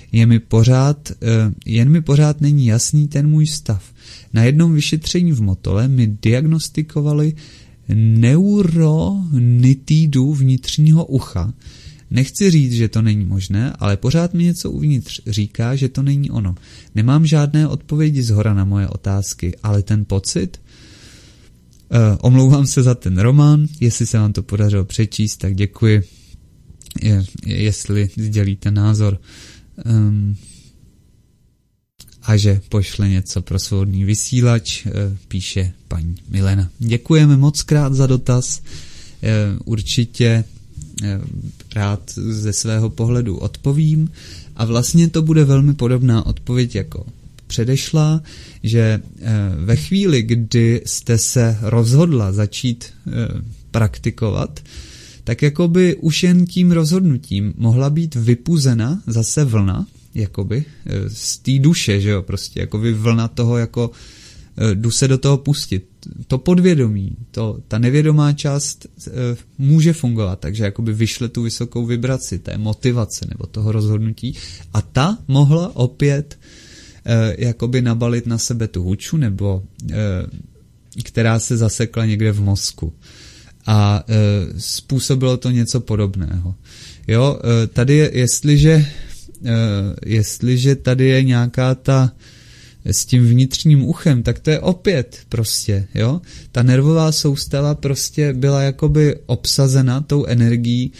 Jen mi pořád není jasný ten můj stav. Na jednom vyšetření v Motole mi diagnostikovali neuronitidu vnitřního ucha. Nechci říct, že to není možné, ale pořád mi něco uvnitř říká, že to není ono. Nemám žádné odpovědi zhora na moje otázky, ale ten pocit... Omlouvám se za ten román, jestli se vám to podařilo přečíst, tak děkuji, jestli sdělíte názor. A že pošle něco pro svobodný vysílač, píše paní Milena. Děkujeme moc krát za dotaz, určitě rád ze svého pohledu odpovím a vlastně to bude velmi podobná odpověď jako předešla, že ve chvíli, kdy jste se rozhodla začít praktikovat, tak jakoby už jen tím rozhodnutím mohla být vypuzena zase vlna, jakoby z té duše, že jo, prostě jakoby vlna toho, jako jdu se do toho pustit. To podvědomí, ta nevědomá část může fungovat, takže jakoby vyšle tu vysokou vibraci té motivace nebo toho rozhodnutí a ta mohla opět jakoby nabalit na sebe tu huču, nebo která se zasekla někde v mozku. A způsobilo to něco podobného. Jo, tady je, jestliže tady je nějaká ta s tím vnitřním uchem, tak to je opět prostě, jo. Ta nervová soustava prostě byla jakoby obsazena tou energií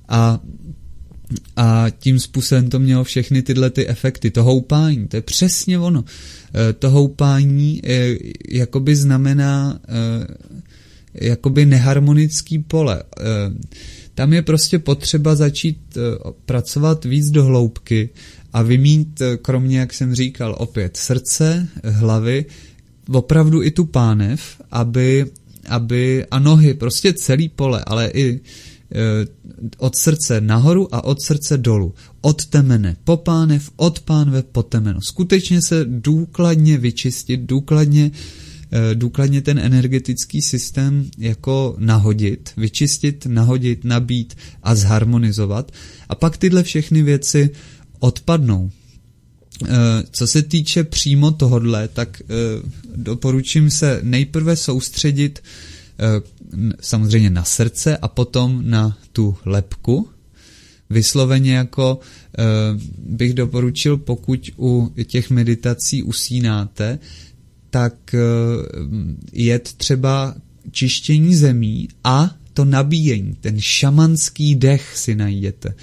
a tím způsobem to mělo všechny tyhle ty efekty. To houpání, to je přesně ono. To houpání jakoby znamená jakoby neharmonický pole. Tam je prostě potřeba začít pracovat víc do hloubky a vymít, kromě, jak jsem říkal, opět srdce, hlavy, opravdu i tu pánev, aby a nohy, prostě celý pole, ale i od srdce nahoru a od srdce dolů. Od temene po pánev, od pánve po temeno. Skutečně se důkladně vyčistit, důkladně ten energetický systém jako nahodit, vyčistit, nahodit, nabít a zharmonizovat. A pak tyhle všechny věci odpadnou. Co se týče přímo tohodle, tak doporučím se nejprve soustředit samozřejmě na srdce a potom na tu lebku. Vysloveně jako bych doporučil, pokud u těch meditací usínáte, tak jet třeba čištění zemí a to nabíjení, ten šamanský dech si najděte.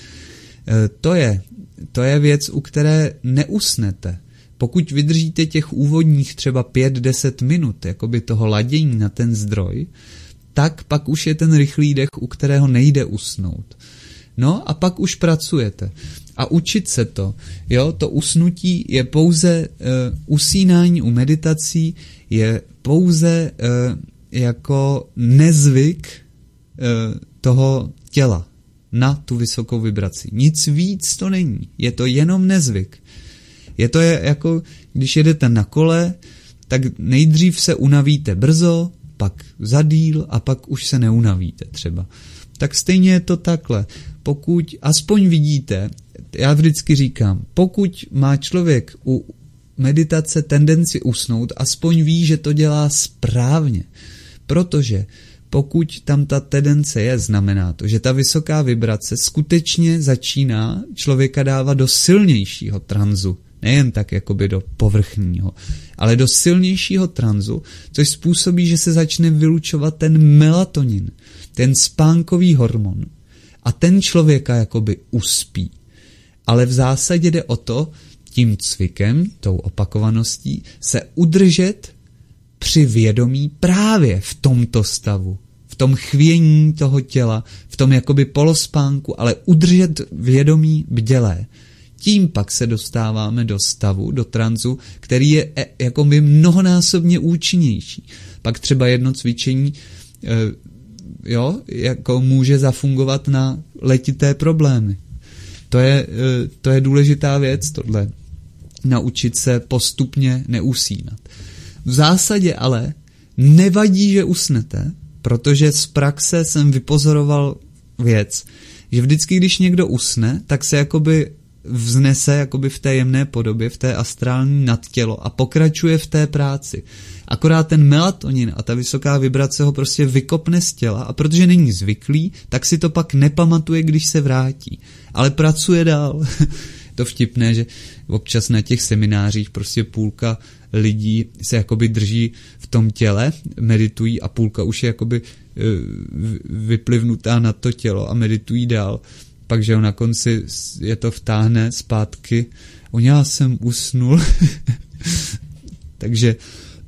To je věc, u které neusnete. Pokud vydržíte těch úvodních třeba 5-10 minut, jakoby toho ladění na ten zdroj, tak pak už je ten rychlý dech, u kterého nejde usnout. No a pak už pracujete. A učit se to. Jo, to usnutí je pouze usínání u meditací, je pouze jako nezvyk toho těla na tu vysokou vibraci. Nic víc to není. Je to jenom nezvyk. Je to jako, když jedete na kole, tak nejdřív se unavíte brzo, pak zadýl a pak už se neunavíte třeba. Tak stejně je to takhle. Pokud aspoň vidíte, já vždycky říkám, pokud má člověk u meditace tendenci usnout, aspoň ví, že to dělá správně. Protože pokud tam ta tendence je, znamená to, že ta vysoká vibrace skutečně začíná člověka dávat do silnějšího tranzu. Nejen tak jakoby do povrchního, ale do silnějšího tranzu, což způsobí, že se začne vylučovat ten melatonin, ten spánkový hormon a ten člověka jakoby uspí. Ale v zásadě jde o to, tím cvikem, tou opakovaností, se udržet při vědomí právě v tomto stavu, v tom chvění toho těla, v tom jakoby polospánku, ale udržet vědomí bdělé. Tím pak se dostáváme do stavu, do tranzu, který je jakoby mnohonásobně účinnější. Pak třeba jedno cvičení jako může zafungovat na letité problémy. To je důležitá věc, tohle. Naučit se postupně neusínat. V zásadě ale nevadí, že usnete, protože z praxe jsem vypozoroval věc, že vždycky, když někdo usne, tak se jakoby vznese jakoby v té jemné podobě, v té astrální nadtělo a pokračuje v té práci. Akorát ten melatonin a ta vysoká vibrace ho prostě vykopne z těla a protože není zvyklý, tak si to pak nepamatuje, když se vrátí. Ale pracuje dál. To vtipné, že občas na těch seminářích prostě půlka lidí se jakoby drží v tom těle, meditují a půlka už je jakoby vyplivnutá na to tělo a meditují dál. Pak, že na konci je to vtáhne zpátky. Já jsem usnul. takže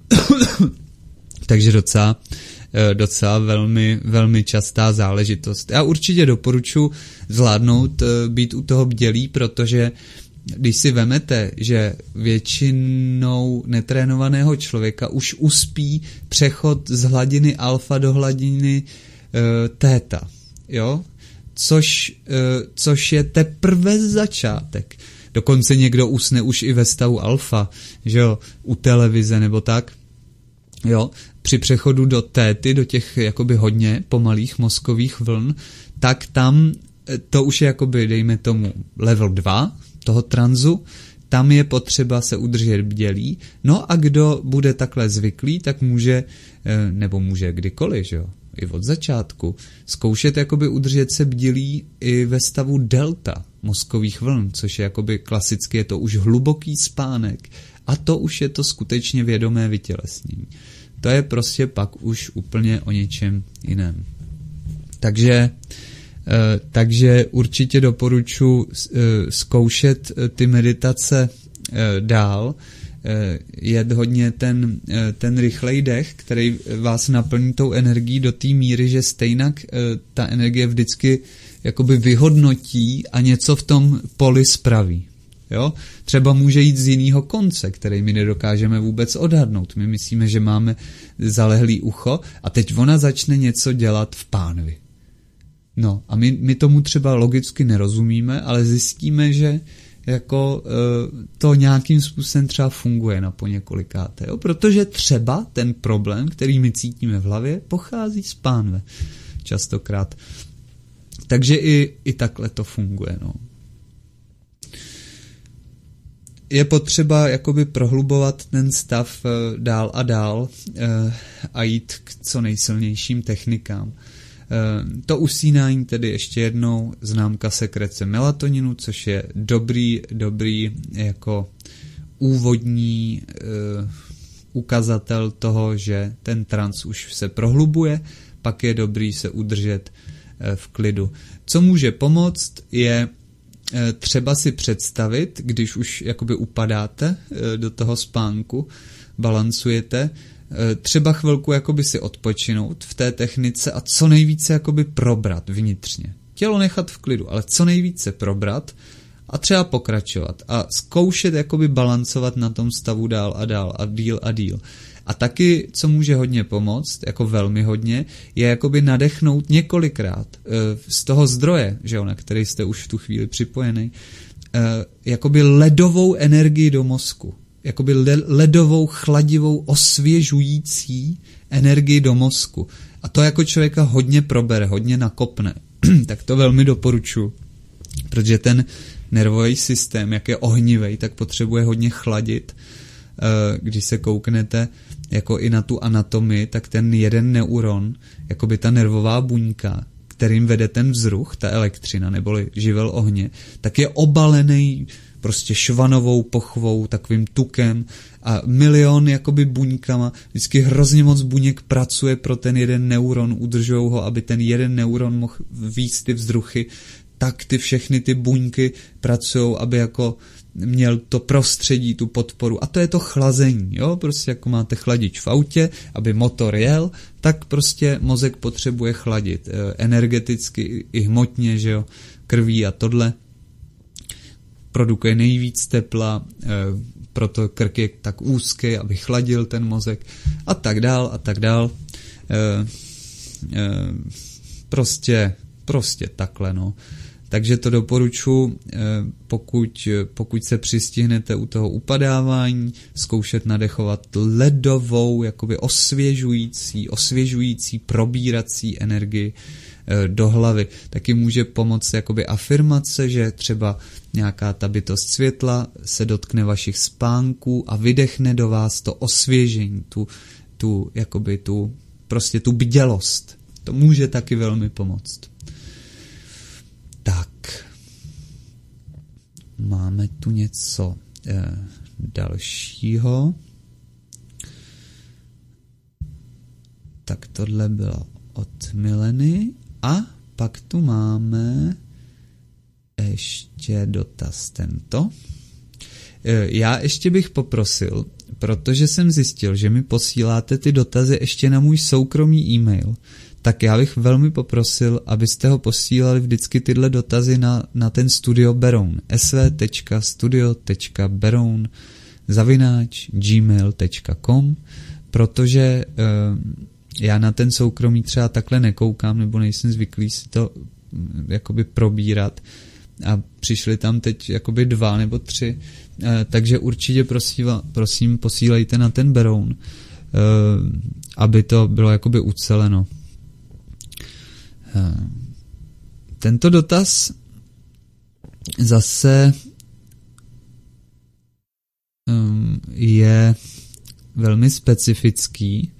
docela velmi, velmi častá záležitost. Já určitě doporučuji zvládnout být u toho bdělý, protože když si vemete, že většinou netrénovaného člověka už uspí přechod z hladiny alfa do hladiny téta, jo? Což je teprve začátek. Dokonce někdo usne už i ve stavu alfa, že jo, u televize nebo tak. Jo, při přechodu do téty, do těch jakoby hodně pomalých mozkových vln, tak tam to už je jakoby, dejme tomu, level 2 toho tranzu, tam je potřeba se udržet bdělý. No a kdo bude takhle zvyklý, tak může, nebo může kdykoliv, že jo, i od začátku, zkoušet jakoby udržet se bdělý i ve stavu delta mozkových vln, což je jakoby klasicky, je to už hluboký spánek a to už je to skutečně vědomé vytělesnění. To je prostě pak už úplně o něčem jiném. Takže určitě doporučuji zkoušet ty meditace dál, jet hodně ten rychlej dech, který vás naplní tou energií do té míry, že stejnak ta energie vždycky jakoby vyhodnotí a něco v tom poli spraví. Jo? Třeba může jít z jiného konce, který my nedokážeme vůbec odhadnout. My myslíme, že máme zalehlý ucho a teď ona začne něco dělat v pánvi. No a my tomu třeba logicky nerozumíme, ale zjistíme, že jako to nějakým způsobem třeba funguje na poněkolikáté, jo? Protože třeba ten problém, který my cítíme v hlavě, pochází z pánve častokrát. Takže i takhle to funguje, no. Je potřeba jakoby prohlubovat ten stav dál a dál a jít k co nejsilnějším technikám. To usínání tedy ještě jednou známka sekrece melatoninu, což je dobrý jako úvodní ukazatel toho, že ten trans už se prohlubuje, pak je dobrý se udržet v klidu. Co může pomoct, je třeba si představit, když už jakoby upadáte do toho spánku, balancujete, třeba chvilku jakoby si odpočinout v té technice a co nejvíce jakoby probrat vnitřně. Tělo nechat v klidu, ale co nejvíce probrat a třeba pokračovat a zkoušet jakoby balancovat na tom stavu dál a dál a díl a díl. A taky, co může hodně pomoct, jako velmi hodně, je jakoby nadechnout několikrát z toho zdroje, že jo, na který jste už v tu chvíli připojený, jakoby ledovou energii do mozku. Jakoby ledovou, chladivou, osvěžující energii do mozku. A to jako člověka hodně probere, hodně nakopne. Tak to velmi doporučuji, protože ten nervový systém, jak je ohnivej, tak potřebuje hodně chladit. Když se kouknete jako i na tu anatomii, tak ten jeden neuron, jakoby ta nervová buňka, kterým vede ten vzruch, ta elektřina, neboli živel ohně, tak je obalený prostě švanovou pochvou, takovým tukem a milion jakoby buňkama, vždycky hrozně moc buněk pracuje pro ten jeden neuron, udržujou ho, aby ten jeden neuron mohl víc ty vzruchy, tak všechny ty buňky pracujou, aby jako měl to prostředí, tu podporu. A to je to chlazení, jo? Prostě jako máte chladič v autě, aby motor jel, tak prostě mozek potřebuje chladit. Energeticky i hmotně, že jo? Krví a tohle. Produkuje nejvíc tepla, proto krk je tak úzký, aby chladil ten mozek a tak dál a tak dál. Prostě takhle, no. Takže to doporučuji, pokud se přistihnete u toho upadávání, zkoušet nadechovat ledovou, jakoby osvěžující, probírací energii do hlavy. Taky může pomoct jakoby afirmace, že třeba nějaká ta bytost světla se dotkne vašich spánků a vydechne do vás to osvěžení, tu bdělost. To může taky velmi pomoct. Tak, máme tu něco dalšího. Tak tohle bylo od Mileny a pak tu máme ještě dotaz tento. Já ještě bych poprosil, protože jsem zjistil, že mi posíláte ty dotazy ještě na můj soukromý e-mail, tak já bych velmi poprosil, abyste ho posílali vždycky tyhle dotazy na ten Studio Beroun. sv.studio.beroun@gmail.com, protože já na ten soukromý třeba takhle nekoukám, nebo nejsem zvyklý si to jakoby probírat a přišli tam teď jakoby 2 nebo 3, takže určitě prosím posílejte na ten Beroun, aby to bylo jakoby uceleno. Tento dotaz zase je velmi specifický.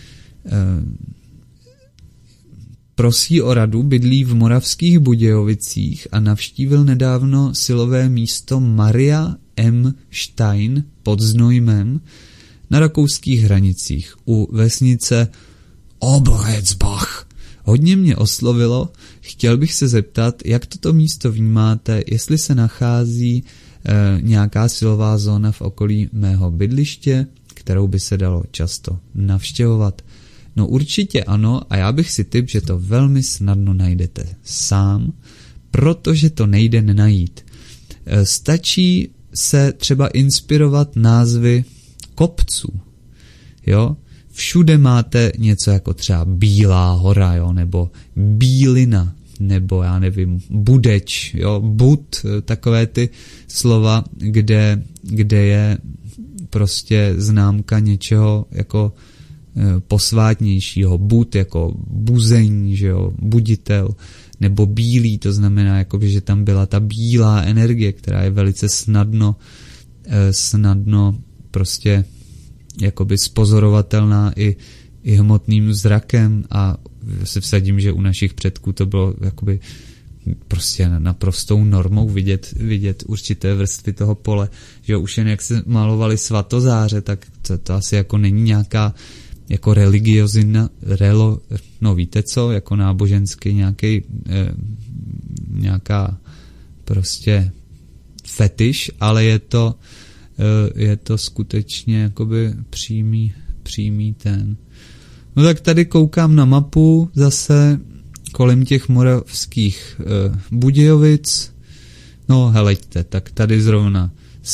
Prosí o radu, bydlí v Moravských Budějovicích a navštívil nedávno silové místo Maria M. Stein pod Znojmem na rakouských hranicích u vesnice Oberhetzbach. Hodně mě oslovilo, chtěl bych se zeptat, jak toto místo vnímáte, jestli se nachází nějaká silová zóna v okolí mého bydliště, kterou by se dalo často navštěvovat. No určitě ano a já bych si tip, že to velmi snadno najdete sám, protože to nejde nenajít. Stačí se třeba inspirovat názvy kopců, jo? Všude máte něco jako třeba Bílá hora, jo? Nebo Bílina, nebo já nevím, budeč, jo, bud, takové ty slova, kde je prostě známka něčeho jako posvátnějšího, bud jako buzení, že jo, buditel, nebo bílý, to znamená, jakoby, že tam byla ta bílá energie, která je velice snadno prostě jakoby spozorovatelná i hmotným zrakem, a se vsadím, že u našich předků to bylo jakoby prostě naprostou normou vidět určité vrstvy toho pole, že už jen jak se malovali svatozáře, tak to asi jako není nějaká jako religiozina, víte co, jako náboženský nějaká prostě fetiš, ale je to skutečně jakoby přímý ten. No tak tady koukám na mapu zase kolem těch moravských Budějovic. No heleďte, tak tady zrovna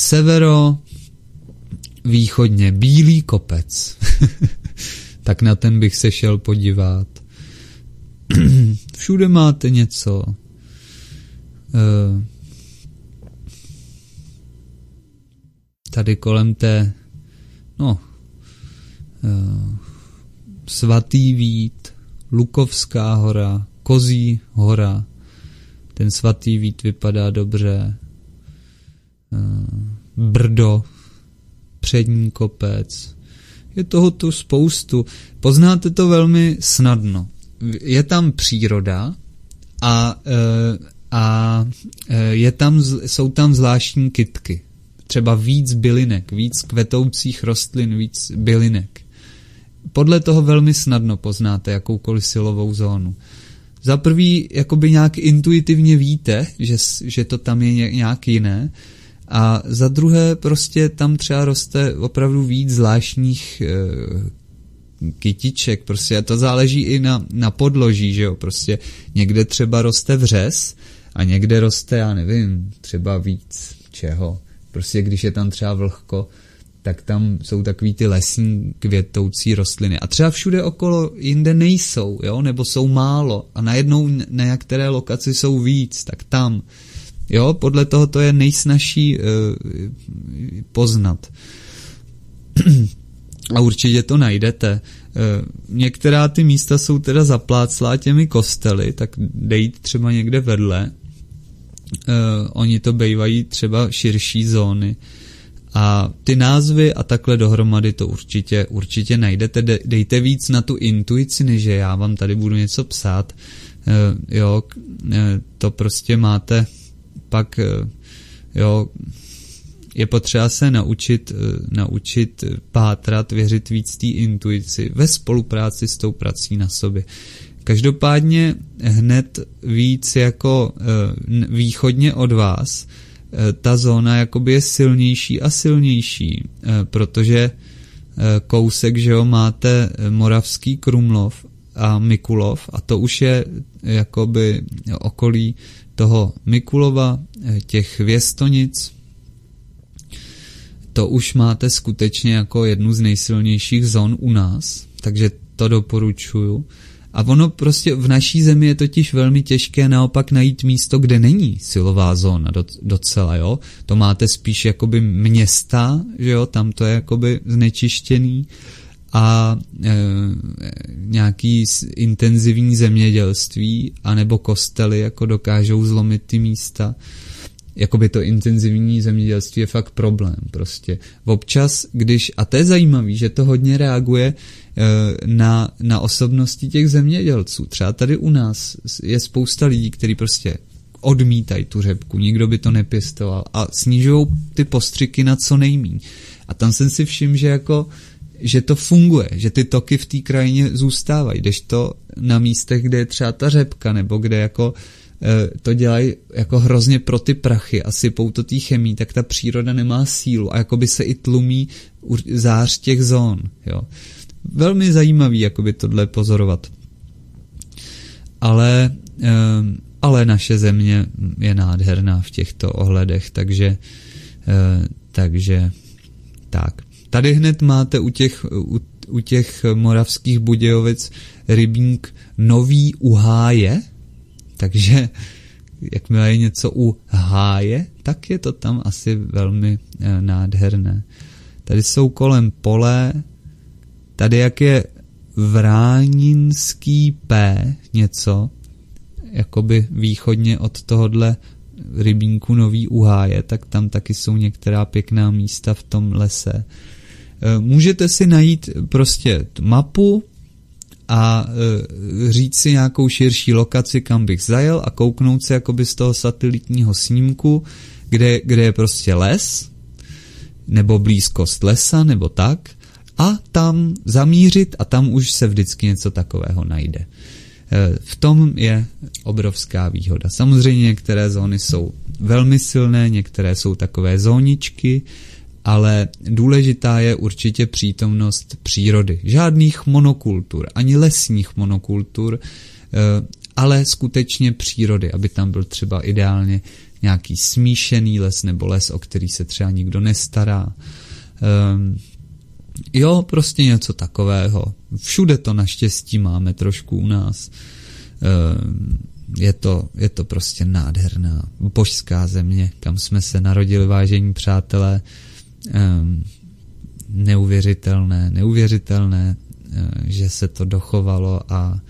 východně Bílý kopec. Tak na ten bych se šel podívat. Všude máte něco. Tady kolem té Svatý Vít, Lukovská hora, Kozí hora. Ten Svatý Vít vypadá dobře. Brdo, Přední kopec. Je toho tu spoustu. Poznáte to velmi snadno. Je tam příroda a jsou tam zvláštní kytky. Třeba víc bylinek, víc kvetoucích rostlin, víc bylinek. Podle toho velmi snadno poznáte jakoukoliv silovou zónu. Za prvý, jakoby nějak intuitivně víte, že to tam je nějak jiné, a za druhé prostě tam třeba roste opravdu víc zvláštních kytiček, prostě, a to záleží i na podloží, že jo, prostě někde třeba roste vřes a někde roste, já nevím, třeba víc čeho. Prostě když je tam třeba vlhko, tak tam jsou takový ty lesní květoucí rostliny. A třeba všude okolo jinde nejsou, jo, nebo jsou málo a najednou na některé lokaci jsou víc, tak tam. Jo, podle toho to je nejsnažší poznat. A určitě to najdete. Některá ty místa jsou teda zapláclá těmi kostely, tak dejít třeba někde vedle. Oni to bývají třeba širší zóny. A ty názvy a takhle dohromady to určitě najdete. Dejte víc na tu intuici, než že já vám tady budu něco psát. Jo, to prostě máte pak, jo, je potřeba se naučit pátrat, věřit víc té intuici ve spolupráci s tou prací na sobě. Každopádně hned víc jako východně od vás ta zóna jakoby je silnější a silnější, protože kousek, že jo, máte Moravský Krumlov a Mikulov, a to už je jakoby okolí toho Mikulova, těch Věstonic. To už máte skutečně jako jednu z nejsilnějších zón u nás, takže to doporučuju. A ono prostě v naší zemi je totiž velmi těžké naopak najít místo, kde není silová zóna docela, jo. To máte spíš jakoby města, že jo, tam to je jakoby znečištěný, a nějaký intenzivní zemědělství anebo kostely jako dokážou zlomit ty místa. Jakoby to intenzivní zemědělství je fakt problém prostě. Občas, a to je zajímavý, že to hodně reaguje na osobnosti těch zemědělců. Třeba tady u nás je spousta lidí, kteří prostě odmítají tu řepku, nikdo by to nepěstoval a snižují ty postřiky na co nejmíň. A tam jsem si všiml, že to funguje, že ty toky v té krajině zůstávají, kdežto na místech, kde je třeba ta řepka, nebo kde jako to dělají jako hrozně pro ty prachy a sypou to té chemii, tak ta příroda nemá sílu a jakoby se i tlumí zář těch zón, jo. Velmi zajímavý jakoby tohle pozorovat. Ale naše země je nádherná v těchto ohledech, takže tak. Tady hned máte u těch moravských Budějovic rybník Nový u Háje, Takže jakmile je něco u háje, tak je to tam asi velmi nádherné. Tady jsou kolem pole, tady jak je Vráninský P něco, jakoby východně od tohodle rybínku Nový u háje, tak tam taky jsou některá pěkná místa v tom lese. Můžete si najít prostě mapu a říct si nějakou širší lokaci, kam bych zajel a kouknout se jakoby z toho satelitního snímku, kde je prostě les, nebo blízkost lesa, nebo tak, a tam zamířit a tam už se vždycky něco takového najde. V tom je obrovská výhoda. Samozřejmě některé zóny jsou velmi silné, některé jsou takové zóničky, ale důležitá je určitě přítomnost přírody. Žádných monokultur, ani lesních monokultur, ale skutečně přírody, aby tam byl třeba ideálně nějaký smíšený les nebo les, o který se třeba nikdo nestará. Jo, prostě něco takového. Všude to naštěstí máme trošku u nás. Je to prostě nádherná božská země, kam jsme se narodili, vážení přátelé. Neuvěřitelné, že se to dochovalo a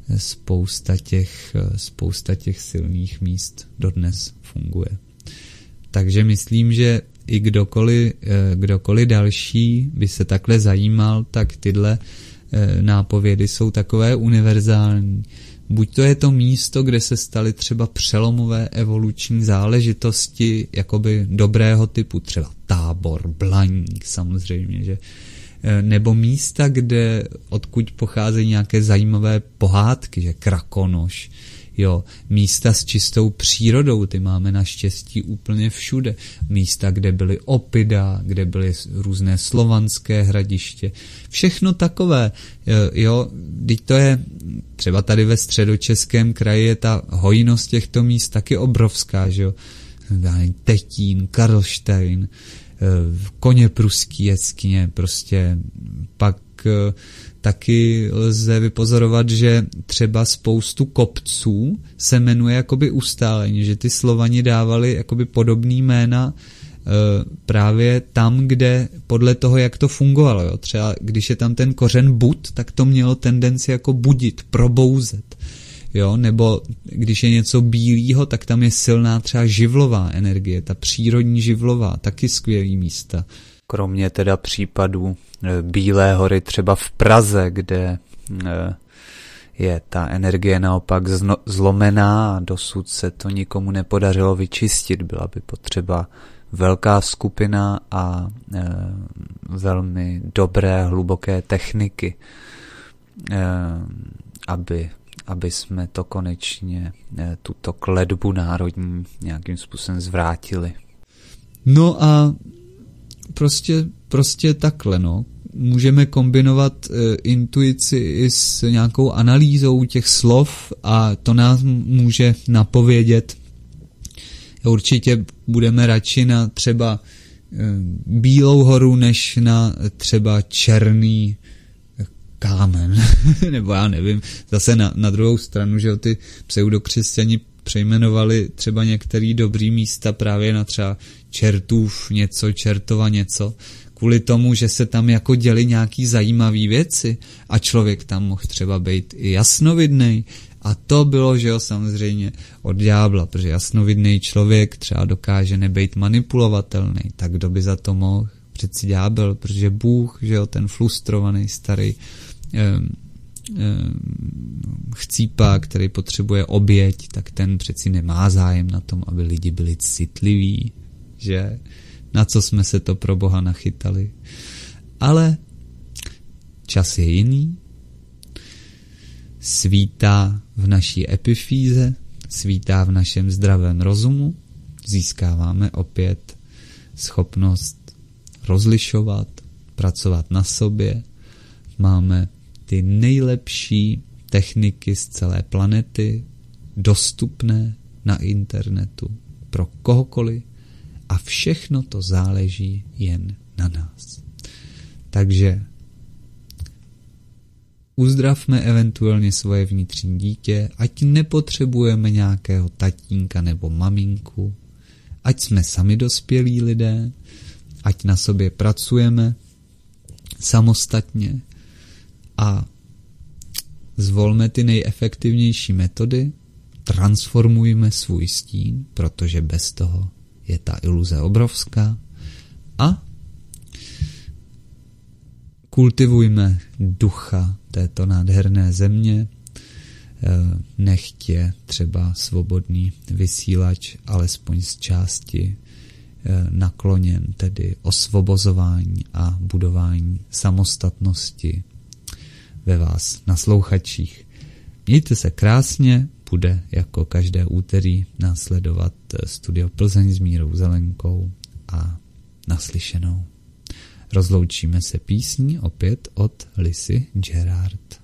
spousta těch silných míst dodnes funguje. Takže myslím, že i kdokoliv další by se takhle zajímal, tak tyhle nápovědy jsou takové univerzální. Buď to je to místo, kde se staly třeba přelomové evoluční záležitosti jakoby dobrého typu, třeba Tábor, Blaník samozřejmě, že nebo místa, odkud pocházejí nějaké zajímavé pohádky, že Krakonoš, jo, místa s čistou přírodou, ty máme naštěstí úplně všude. Místa, kde byly Opida, kde byly různé slovanské hradiště. Všechno takové, jo, teď to je, třeba tady ve Středočeském kraji je ta hojnost těchto míst taky obrovská, že jo. Tetín, Karlštejn, Koněpruský jeskyně, prostě pak taky lze vypozorovat, že třeba spoustu kopců se jmenuje jakoby ustáleně, že ty Slovani dávali jakoby podobný jména právě tam, kde podle toho, jak to fungovalo. Jo. Třeba když je tam ten kořen bud, tak to mělo tendenci jako budit, probouzet. Jo, nebo když je něco bílýho, tak tam je silná třeba živlová energie, ta přírodní živlová, taky skvělý místa. Kromě teda případů Bílé hory třeba v Praze, kde je ta energie naopak zlomená a dosud se to nikomu nepodařilo vyčistit. Byla by potřeba velká skupina a velmi dobré, hluboké techniky, aby jsme to konečně, tuto kletbu národní nějakým způsobem zvrátili. No a prostě takhle, no. Můžeme kombinovat intuici i s nějakou analýzou těch slov a to nás může napovědět. Určitě budeme radši na třeba Bílou horu, než na třeba černý kámen. Nebo já nevím. Zase na druhou stranu, že ty pseudokřesťani přejmenovali třeba některé dobrý místa právě na třeba Čertův něco, Čertova něco, kvůli tomu, že se tam jako děly nějaký zajímavý věci a člověk tam mohl třeba být i jasnovidnej. A to bylo, že jo, samozřejmě od ďábla, protože jasnovidný člověk třeba dokáže nebejt manipulovatelný, tak kdo by za to mohl? Přeci ďábel, protože Bůh, že jo, ten frustrovaný starý chcípák, který potřebuje oběť, tak ten přeci nemá zájem na tom, aby lidi byli citliví, že? Na co jsme se to pro Boha nachytali. Ale čas je jiný, svítá v naší epifýze, svítá v našem zdravém rozumu, získáváme opět schopnost rozlišovat, pracovat na sobě, máme ty nejlepší techniky z celé planety dostupné na internetu pro kohokoliv a všechno to záleží jen na nás. Takže Uzdravme eventuálně svoje vnitřní dítě, ať nepotřebujeme nějakého tatínka nebo maminku, ať jsme sami dospělí lidé, ať na sobě pracujeme samostatně a zvolme ty nejefektivnější metody, transformujme svůj stín, protože bez toho je ta iluze obrovská, a kultivujme ducha této nádherné země, nechť je třeba svobodný vysílač alespoň z části nakloněn tedy osvobozování a budování samostatnosti ve vás naslouchačích. Mějte se krásně, bude jako každé úterý následovat Studio Plzeň s Mírou Zelenkou a naslyšenou. Rozloučíme se písní opět od Lissy Gerard.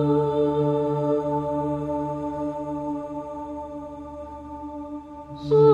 Oh